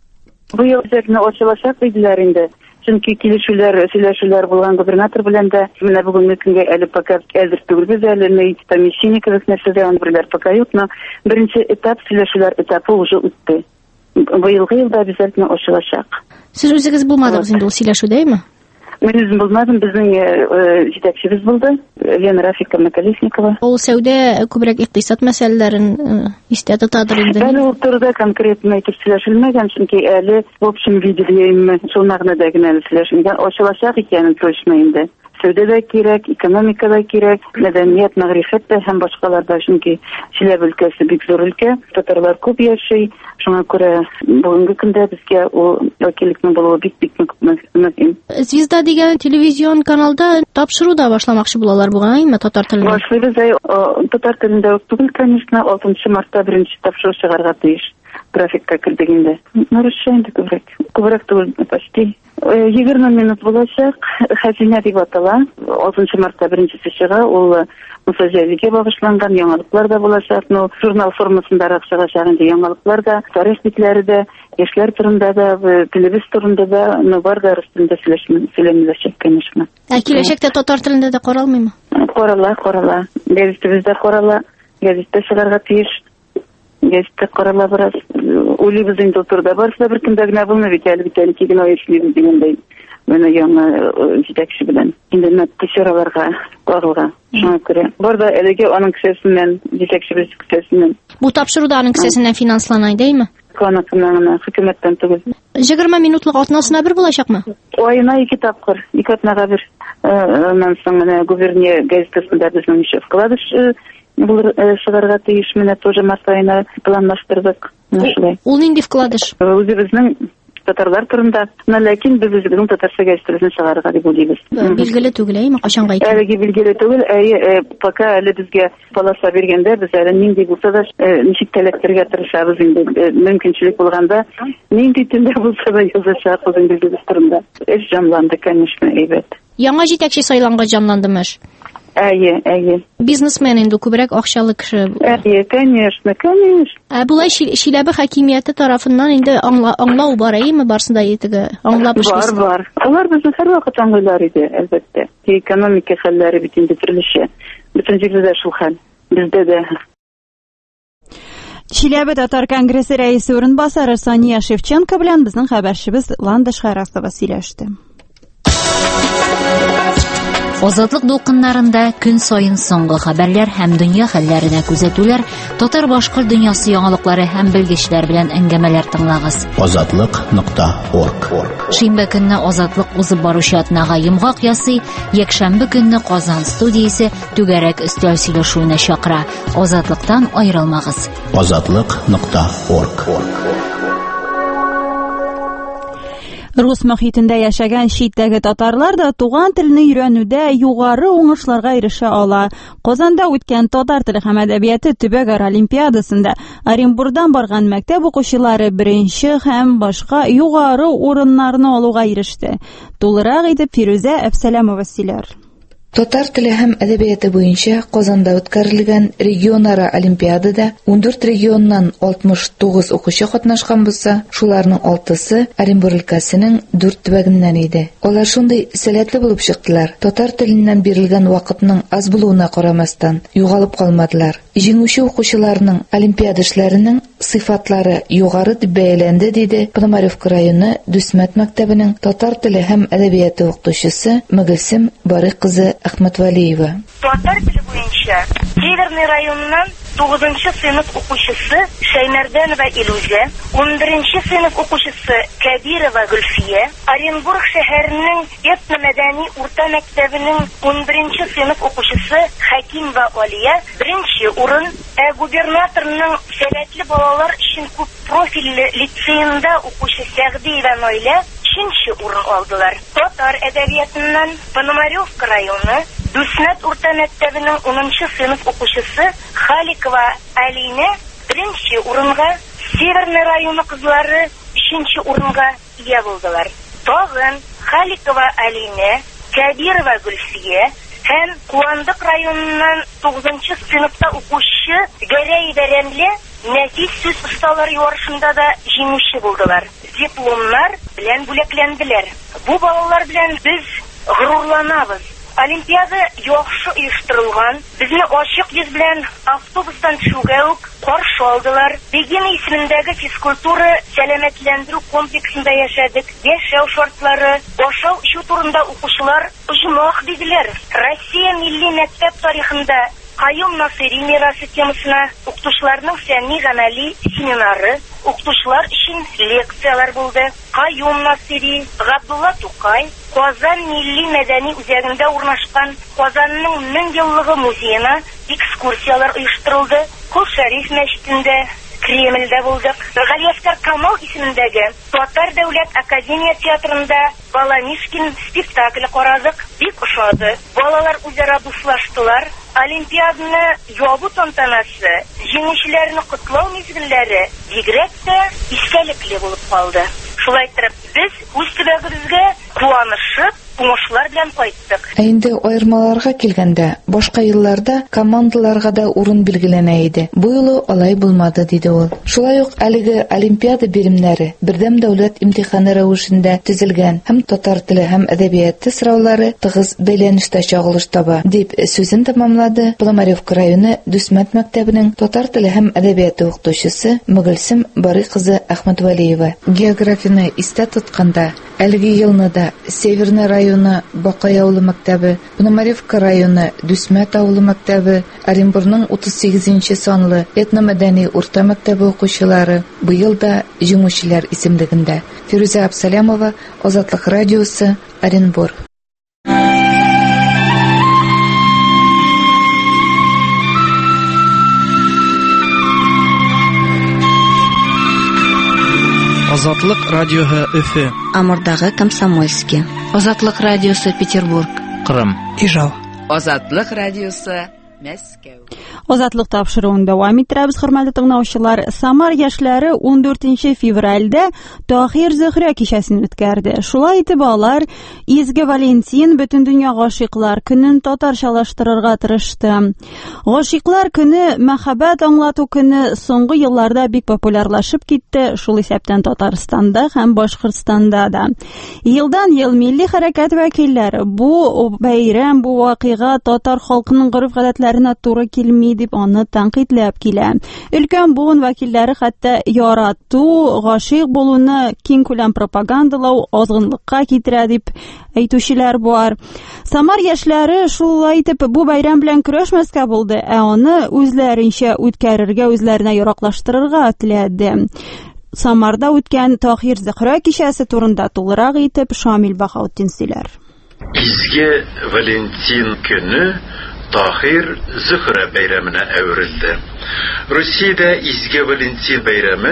S23: Быел җәкне ачылачак диделәр инде. Чөнки сөйләшүләр булган губернатор белән дә менә бүгенге көнгә әле пока әзер түгелбез, әле помещение кебек нәрсәдә андырлар пока юк, но беренче этап сөйләшүләр этапы уже үтте. Быелгы елда обязательно ачылачак.
S24: Сез үзегез булмадыгыз инде ул сөйләшүдәме?
S23: Мен үзем булмадым, безнең җитәкчебез булды, Лена Рафиковна Колесникова.
S24: Ул сәүдә күбрәк икътисад мәсьәләләрен истә тотадыр инде.
S23: Әле ул турыда конкретно әйтеп сөйләшелмәгән, чөнки әле в общем видеоме шул мәгънәдә генә сөйләшелгән. Ачылачак икәнен точно инде. Сәүдә дә кирәк, экономика да кирәк, мәдәният, мәгърифәт тә һәм башкалар да, чөнки Чиләбе өлкәсе бик зур өлкә, татарлар күп яши. Шуңа күрә бүгенге көндә безгә ул вәкиллекнең булуы бик мөһим.
S24: Звезда дигән телевизион каналда тапшыру да башламакчы булалар буган, татар телендә.
S23: Башлыйбыз, татар телендә түгел, конечно, 6 мартта беренче тапшыру чыгарга тиеш. Графикка кирдегендә. Нурышча инде күбрәк түгел, почти 20 минут булачак. Хәзинә дип атала. 6 мартта беренчесе чыга. Ул муфаҗәлигә багышланган яңалыклар да булачак. Журнал формасында чыгачак инде яңалыклар да, тарих битләре дә, яшьләр турында да, телевиз турында да, бар да русында сөйләмәчәк, конечно.
S24: Киләчәктә татар телендә дә каралмыймы?
S23: Карала. Газетебездә карала. Газетта чыгарга тиеш. Газетта карала бераз. Уйлыйбыз инде турда. Барысы да бер көндә генә булмый бит, әле кигән эшлибез дигәндәй. Менә яңа җитәкче белән инде тәшәраларга каралга. Шуңа күрә. Барда әлеге аның кесәсеннән, җитәкчебез кесәсеннән.
S24: Бу тапшыруда аның кесәсеннән финанслана, дәйме?
S23: Канатыннан хөкүмәттән түгел.
S24: 20 минутлык атнасына бер булачакмы?
S23: Аена 2 тапкыр, 2 атнага бер. Аннан соң менә губерния газетасында безнең еще вкладыш булыр чыгарга тиеш, менә тоже март аена планлаштырдык.
S24: Ул нинди вкладыш?
S23: Үзебезнең татарлар турында, ләкин без үзебезнең татарча газетасын чыгарга дип уйлыйбыз.
S24: Билгеле түгел, әйме, качанга икән?
S23: Әлеге билгеле түгел, пока әле безгә полоса биргәндә, без әле нинди булса да ничек таләпләргә тырышабыз инде, мөмкинчелек булганда, нинди телдә булса да язачакбыз инде без турында. Эш җанланды, конечно, әйбәт.
S24: Яңа җитәкче сайланга җанландымы?
S23: Әйе.
S24: Бизнесмен инде күбрәк акчалы кеше.
S23: Әйе, конечно.
S24: Булай Чиләбе хакимияте тарафыннан инде аңлау бар, әйме, барсында итеге аңлап эшләр.
S23: Бар. Алар безне һәр вакыт аңлыйлар иде, әлбәттә. Экономика хәлләре бит инде төрлечә. Бөтен җирдә шул хәл. Бездә дә.
S1: Чиләбе татар конгрессы рәисе урынбасары Сания Шевченко белән безнең хәбәрчебез Ландыш Харасова сөйләште.
S4: Азатлык дулкыннарында көн сайын соңгы хәбәрләр һәм дөнья хәлләренә күзәтүләр, татар башкорт дөньясы яңалыклары һәм белгечләр белән әңгәмәләр тыңлагыз.
S2: Азатлык.орг.
S4: Шимбә көнне Азатлык узып баручы атнага йомгак ясый, якшәмбе көнне Казан студиясе түгәрәк өстәл сөйләшүенә чакыра. Азатлыктан аерылмагыз.
S2: Азатлык.орг.
S1: Рус мөхитендә яшәгән читтәге татарлар да туган телне өйрәнүдә югары уңышларга ирешә ала. Казанда үткән татар теле һәм әдәбияты төбәкара олимпиадасында Оренбургдан барган мәктәп укучылары беренче һәм башка югары урыннарны алуга иреште. Тулырак итеп Фирүзә Әбсәләмова сөйләр.
S5: Татар теле һәм әдәбияты буенча Казанда үткәрелгән регионара олимпиадада 14 регионнан 69 укучы катнашкан булса, шуларның 6-сы Оренбург өлкәсенең 4 төбәгеннән иде. Алар шундый сәләтле булып чыктылар. Татар теленнән бирелгән вакытның аз булуына карамастан, югалып калмадылар. Җиңүче укучыларның олимпиада эшләренең сыйфатлары югары дип бәяләнде, диде Пономаревка районы Дүсмәт мәктәбенең татар теле һәм әдәбияты укытучысы Мөгылсем Барый кызы Ахматвалиева.
S6: Татар теле буенча Северный районнан 9-нчы сыйныф укучысы Шәймәрдәнова Илүзә, 11-нчы сыйныф укучысы Кәбирова Гөлфия, Оренбург шәһәренең этно-мәдәни урта мәктәбенең 11-нчы сыйныф укучысы Хәкимова Алия 1-нче урын, губернаторның сәләтле балалар өчен күп профильле лицейында укучы Сәгъдиева Наилә 3-нче урын алдылар. Татар әдәбиятыннан Пономаревка районы Дүсмәт урта мәктәбенең 10-нчы сыйныф укучысы Халикова Алина 1-нче урынга, Северный районы кызлары 3-нче урынга ия булдылар. Тагын Халикова Алина, Кәбирова Гөлфия һәм Куандык районыннан 9-нчы сыйныфта укучы Гәрәй Бәрәмле нәфис сүз осталары ярышында да җиңүче булдылар. Дипломнар белән бүләкләнделәр. Бу балалар белән без горурланабыз. Олимпиада яхшы оештырылган. Безне ачык йөз белән автобустан төшүгә үк каршы алдылар. Бегин исемендәге физкультура сәламәтләндерү комплексында яшәдек. Яшәү шартлары, ашау-эчү турында укучылар оҗмах диделәр. Россия милли мәктәп тарихында Каюм Насыйри мирасы темасына укытучыларның фәнни-гамәли семинары, укытучылар өчен лекциялар булды. Каюм Насыйри, Габдулла Тукай, Казан милли мәдәни үзәгендә урнашкан Казанның 1000 еллыгы музеена экскурсиялар оештырылды. Кул Шәриф мәчетендә, Кремльдә булдык. Галиәскәр Камал исемендәге Татар дәүләт академия театрында Баламишкин спектакле карадык. Бик ошады. Балалар үзара дуслаштылар. Олимпиаданы ябу тантанасы, җиңүчеләрне котлау мизгелләре бигрәк тә искәлекле булып калды. Шулай итеп, без үз төбәгебезгә куанышып, уңышлар белән кайттык.
S5: Инде аермаларга килгәндә, башка елларда командаларга да урын билгеләнә иде. Бу юлы алай булмады, диде ул. Шулай ук әлеге олимпиада биремнәре бердәм дәүләт имтиханы рәвешендә төзелгән һәм татар теле һәм әдәбияты сораулары тыгыз бәйләнештә чагылыш таба, дип сүзен тәмамлады Пономаревка районы Дүсмәт мәктәбенең татар теле һәм әдәбияты укытучысы Мөгылсем Барый кызы Ахматвалиева. Географияны истә тотканда, әлеге елны да Северный районы Бакай авылы мәктәбе, Пономаревка районы Дүсмәт авылы мәктәбе, Оренбургның 38-нче санлы этно-мәдәни урта мәктәбе укучылары быел да җиңүчеләр исемлегендә. Фирүзә Әбсәләмова, Азатлык радиосы, Оренбург.
S9: Азатлык радиоһы Өфе.
S19: Амурдагы Комсомольский.
S20: Азатлык радиосы Петербург.
S9: Кырым.
S20: Ижау.
S21: Азатлык радиосы Мәскәү.
S1: Азатлык тапшыруын дәвам иттерәбез, хөрмәтле тыңлаучылар. Самар яшьләре 14 февральдә Тахир Зөһрә кичәсен үткәрде. Шулай итеп алар Изге Валентин бөтен дөнья гашыйклар көнен татарчалаштырырга тырышты. Гашыйклар көне, мәхәббәт аңлату көне соңгы елларда бик популярлашып китте, шул исәптән Татарстанда һәм Башкортстанда да. Елдан-ел милли хәрәкәт вәкилләре бу бәйрәм, бу вакыйга татар халкының гореф-гадәтләренә туры килми дип аны тәнкыйтьләп килә. Өлкән буын вәкилләре хәтта ярату, гашыйк булуны киң күләм пропагандалау азгынлыкка китерә дип әйтүчеләр бар. Самар яшьләре шулай итеп бу бәйрәм белән көрәшмәскә булды, аны үзләренчә үткәрергә, үзләренә яраклаштырырга теләде. Самарда үткән Тахир Зөһрә кичәсе турында тулырак итеп Шамил Бахаутдин сөйләр.
S7: Изге Валентин көне Тахир Зөһрә бәйрәменә әверелде. Русиядә Изге Валентин бәйрәмен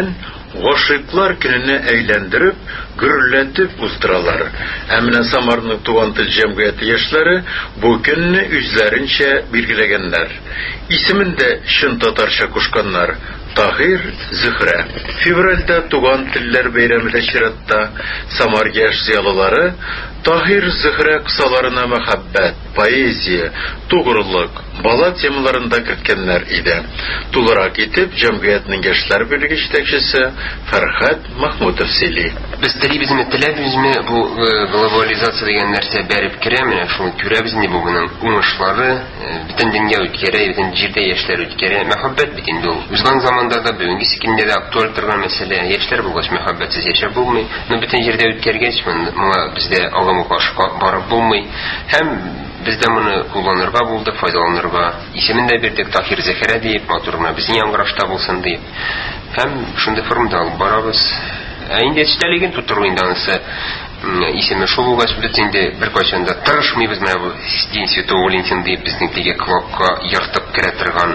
S7: гашыйклар көненә әйләндереп, гөрләтеп уздыралар. Менә Самарның туган тел җәмгыяте яшьләре бу көнне үзләренчә билгеләгәннәр. Исемен дә чын татарча кушканнар. Таһир Зөһрә. Февральдә туган телләр бәйрәмендә чиратта Самар яшь зыялылары Таһир Зөһрә кысаларына мәхәббәт, поэзия, тугрылык, бала темаларында керткәннәр иде. Тулырак итеп җәмгыятьнең яшьләр бүлеге җитәкчесе Фәрхәт Мәхмүтов сөйли.
S8: Без телибезме, теләбезме, бу глобализация дигән нәрсә бәреп керә, менә шуны күрәбезме, бу буның уңышлары, бөтен дөнья үткәрә, бөтен җирдә яшьләр үткәрә. Мәхәббәт бит инде ул. Узган заманда да, бүгенге секендә дә актуаль торган мәсьәлә. Яшьләр булгач мәхәббәтсез яшәп булмый. Бөтен җирдә үткәргәч, моңа бездә барып булмый. Һәм бездә моны кулланырга булды, файдаланырга. Исемен дә бирдек, Таһир Зөһрә дип, матурына безнең яңгырашта булсын дип. Һәм шундый формада алып барабыз. Инде эчтәлеген тутыру инде анысы исеме шул булгач, без инде беркайчан да тырышмыйбыз менә бу День Святого Валентина дип безнең теге клубка йыртып керә торган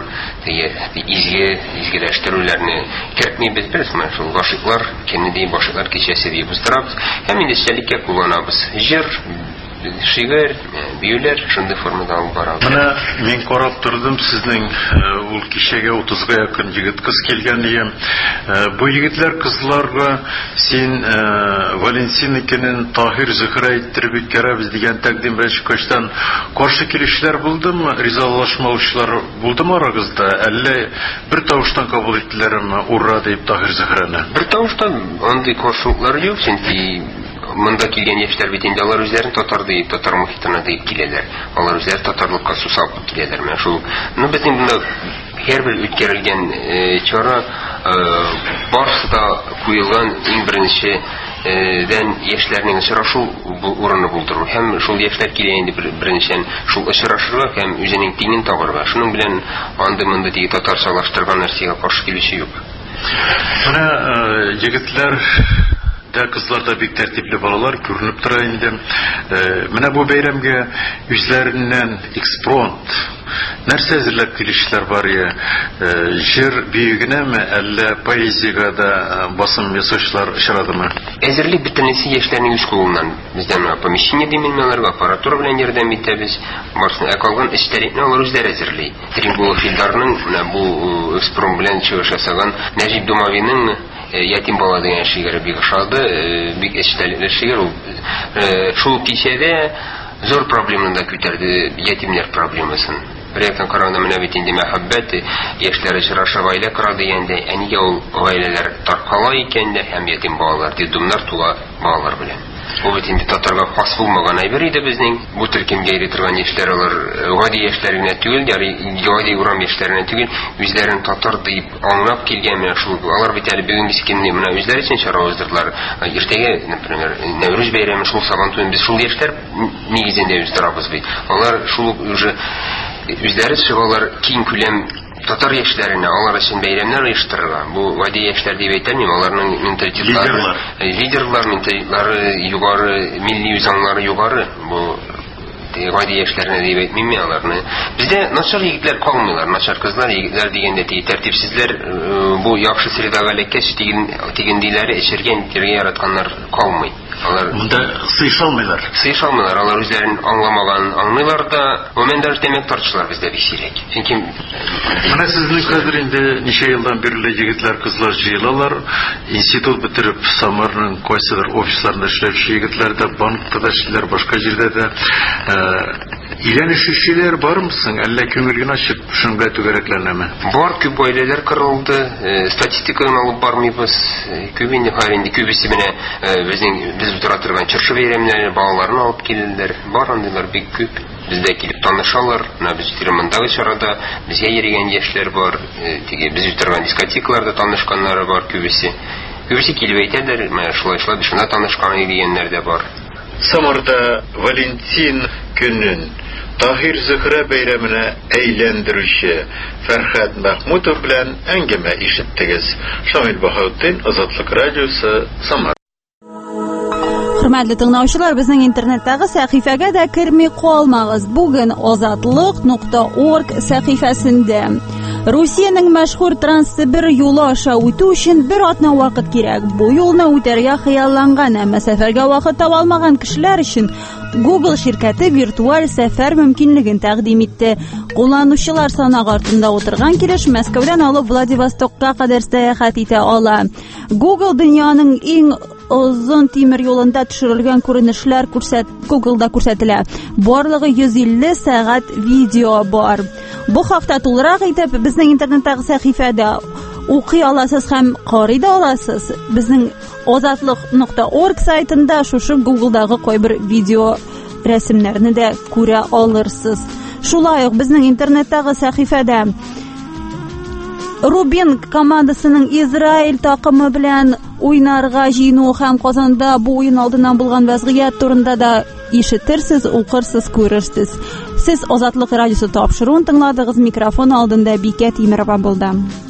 S8: изгеләштерүләрне кертмибез, беләсезме, шул гашыйклар көнне дип башыклар кичәсе дип уздырабыз. Һәм инде эчтәлеккә кулланабыз. Җыр, шигырь, биюләр шундый формада алып барабыз.
S7: Менә мин карап тордым, сезнең ул кичәгә 30-га якын егет кыз килгән иде. Бу егетләр кызларга син Валентина көнен Таһир Зөһрә иттереп үткәрәбез дигән тәкъдим белән чыккачтан каршы килүчеләр булдымы, ризалашмаучылар булдымы арагызда? Әллә бер тавыштан кабул иттеләрме, ура дип Таһир Зөһрәне?
S8: Бер тавыштан андый каршылыклар юк, чөнки монда килгән яшьләр бит инде алар үзләрен татар дип, татар мохитына дип киләләр. Алар үзләре татарлыкка сусап киләләр. Менә шул. Безнең монда һәрбер үткәрелгән чара барысы да куелган иң беренче яшьләрнең очрашу урыны булдыру. Һәм шул яшьләр килә инде беренчән шул очрашырга һәм үзенең тиңен табарга. Шуның белән анда-монда дип татарчалаштырган нәрсәгә каршы килүче юк.
S7: Менә егетләр кызлар да бик тәртипле балалар күренеп тора инде. Менә бу бәйрәмгә үзләреннән экспронт нәрсә әзерләп килүчеләр бар я? Җыр биюгенәме, әллә поэзиягә дә басым ясаучылар очрадымы?
S8: Әзерлек бөтенесе яшьләрнең үз кулыннан. Бездән помещение димелмәләргә, аппаратура белән ярдәм итәбез. Барсын, калган эчтәлекне алар үзләре әзерли. Трингул Филдарның менә бу экспромт белән чыгыш ясаган Нәҗип Думавиның Ятим бала дигән шигыре бик ошады, бик эчтәлекле шигырь. Шул кичәдә зур проблеманы да күтәрде, ятимнәр проблемасын. Рәкъән караганда менә бит инде мәхәббәт яшьләр очраша гаилә кора дигәндә, әнигә ул гаиләләр таркала икән дә һәм ятим балалар, детдомнар тула балалар белән. Бу бит инде татарга хас булмаган әйбер иде безнең. Бу төркемгә йөри торган яшьләр алар гади яшьләр генә түгел, гади урам яшьләренә түгел, үзләрен татар дип аңлап килгән менә шул. Алар бит әле бүген мискинне менә үзләре өчен чара уздырдылар. Иртәгә, например, Нәүрүз бәйрәме, шул Сабан туен без шул яшьләр нигезендә уздырабыз бит. Алар шул уже үзләре чыгалар киң күләм татар яшьләренә алар өчен бәйрәмнәр оештырырга. Бу гади яшьләр дип әйтәм, аларның менталитетлары, лидерлар менталитетлары югары, милли үзаңлары югары. Бу гади яшьләрне дип әйтмим мин аларны. Бездә начар егетләр калмыйлар, начар кызлар, егетләр дигәндә тәртипсезләр, бу яхшы средага эләккәч тигендиләре эчергән, тиргә яратканнар калмый. Алар
S7: монда сыйшалмыйлар.
S8: Сыйшалмыйлар, алар үзләрен аңламаган, аңлыйлар да, моментар темек тартучылар бездә бик сирәк. Чөнки
S7: менә сезнең хәзер инде ничә елдан бирле егетләр, кызлар җыелалар, институт бетереп Самарның кайсыдыр офисларында эшләүче егетләр дә, банкта да эшләр, башка җирдә дә өйләнешүчеләр бармысың, әллә күңел генә ачып шуңа түгәрәкләнәме?
S8: Бар, күп гаиләләр кырылды, статистиканы алып бармыйбыз. Күп инде харинде, күбесе менә без утыра торган чыршы бәйрәмнәре балаларын алып килделәр. Бар андыйлар бик күп. Бездә килеп танышалар. Без Тирмандагы чарада безгә йөргән яшьләр бар. Теге без утырган дискотекаларда танышканнары бар күбесе. Күбесе килеп әйтәләр, менә шулай-шулай без шунда танышкан дигәннәр дә бар.
S7: Самарда Валентин көнен Таһир Зөһрә бәйрәменә әйләндерүче Фәрхәт Мәхмүтов белән әңгәмә ишеттегез. Шамил Баһаутдин, Азатлык радиосы, Самар.
S1: Хөрмәтле тыңлаучылар, безнең интернеттагы сәхифәгә дә керми калмагыз. Бүген azatlык.org сәхифәсендә Русиянең мәшһүр Транссибир юлы аша үтү өчен бер атна вакыт кирәк. Бу юлны үтәргә хыялланган, әмма сәфәргә вакыт таба алмаган кешеләр өчен Google ширкәте виртуаль сәфәр мөмкинлеген тәкъдим итте. Кулланучылар санагы артында утырган килеш Мәскәүдән алып Владивостокка кадәр сәяхәт итә ала. Google дөньяның иң озын тимер юлында төшерелгән күренешләр Google'да күрсәтелә. Барлыгы 150 сәгать видео бар. Бу хакта тулырак итеп безнең интернеттагы сәхифәдә укый аласыз һәм карый да аласыз. Безнең озатлык.org сайтында шушы Google'дагы кайбер видео рәсемнәрне дә күрә алырсыз. Шулай ук безнең интернеттагы сәхифәдә Рубин командасының Израиль такымы белән уйнарга җыену һәм Казанда бу уен алдыннан булган вазгыять турында да ишетерсез, укырсыз, күрерсез. Сез Азатлык радиосы тапшыруын тыңладыгыз. Микрофон алдында Бикә Тимерова булды.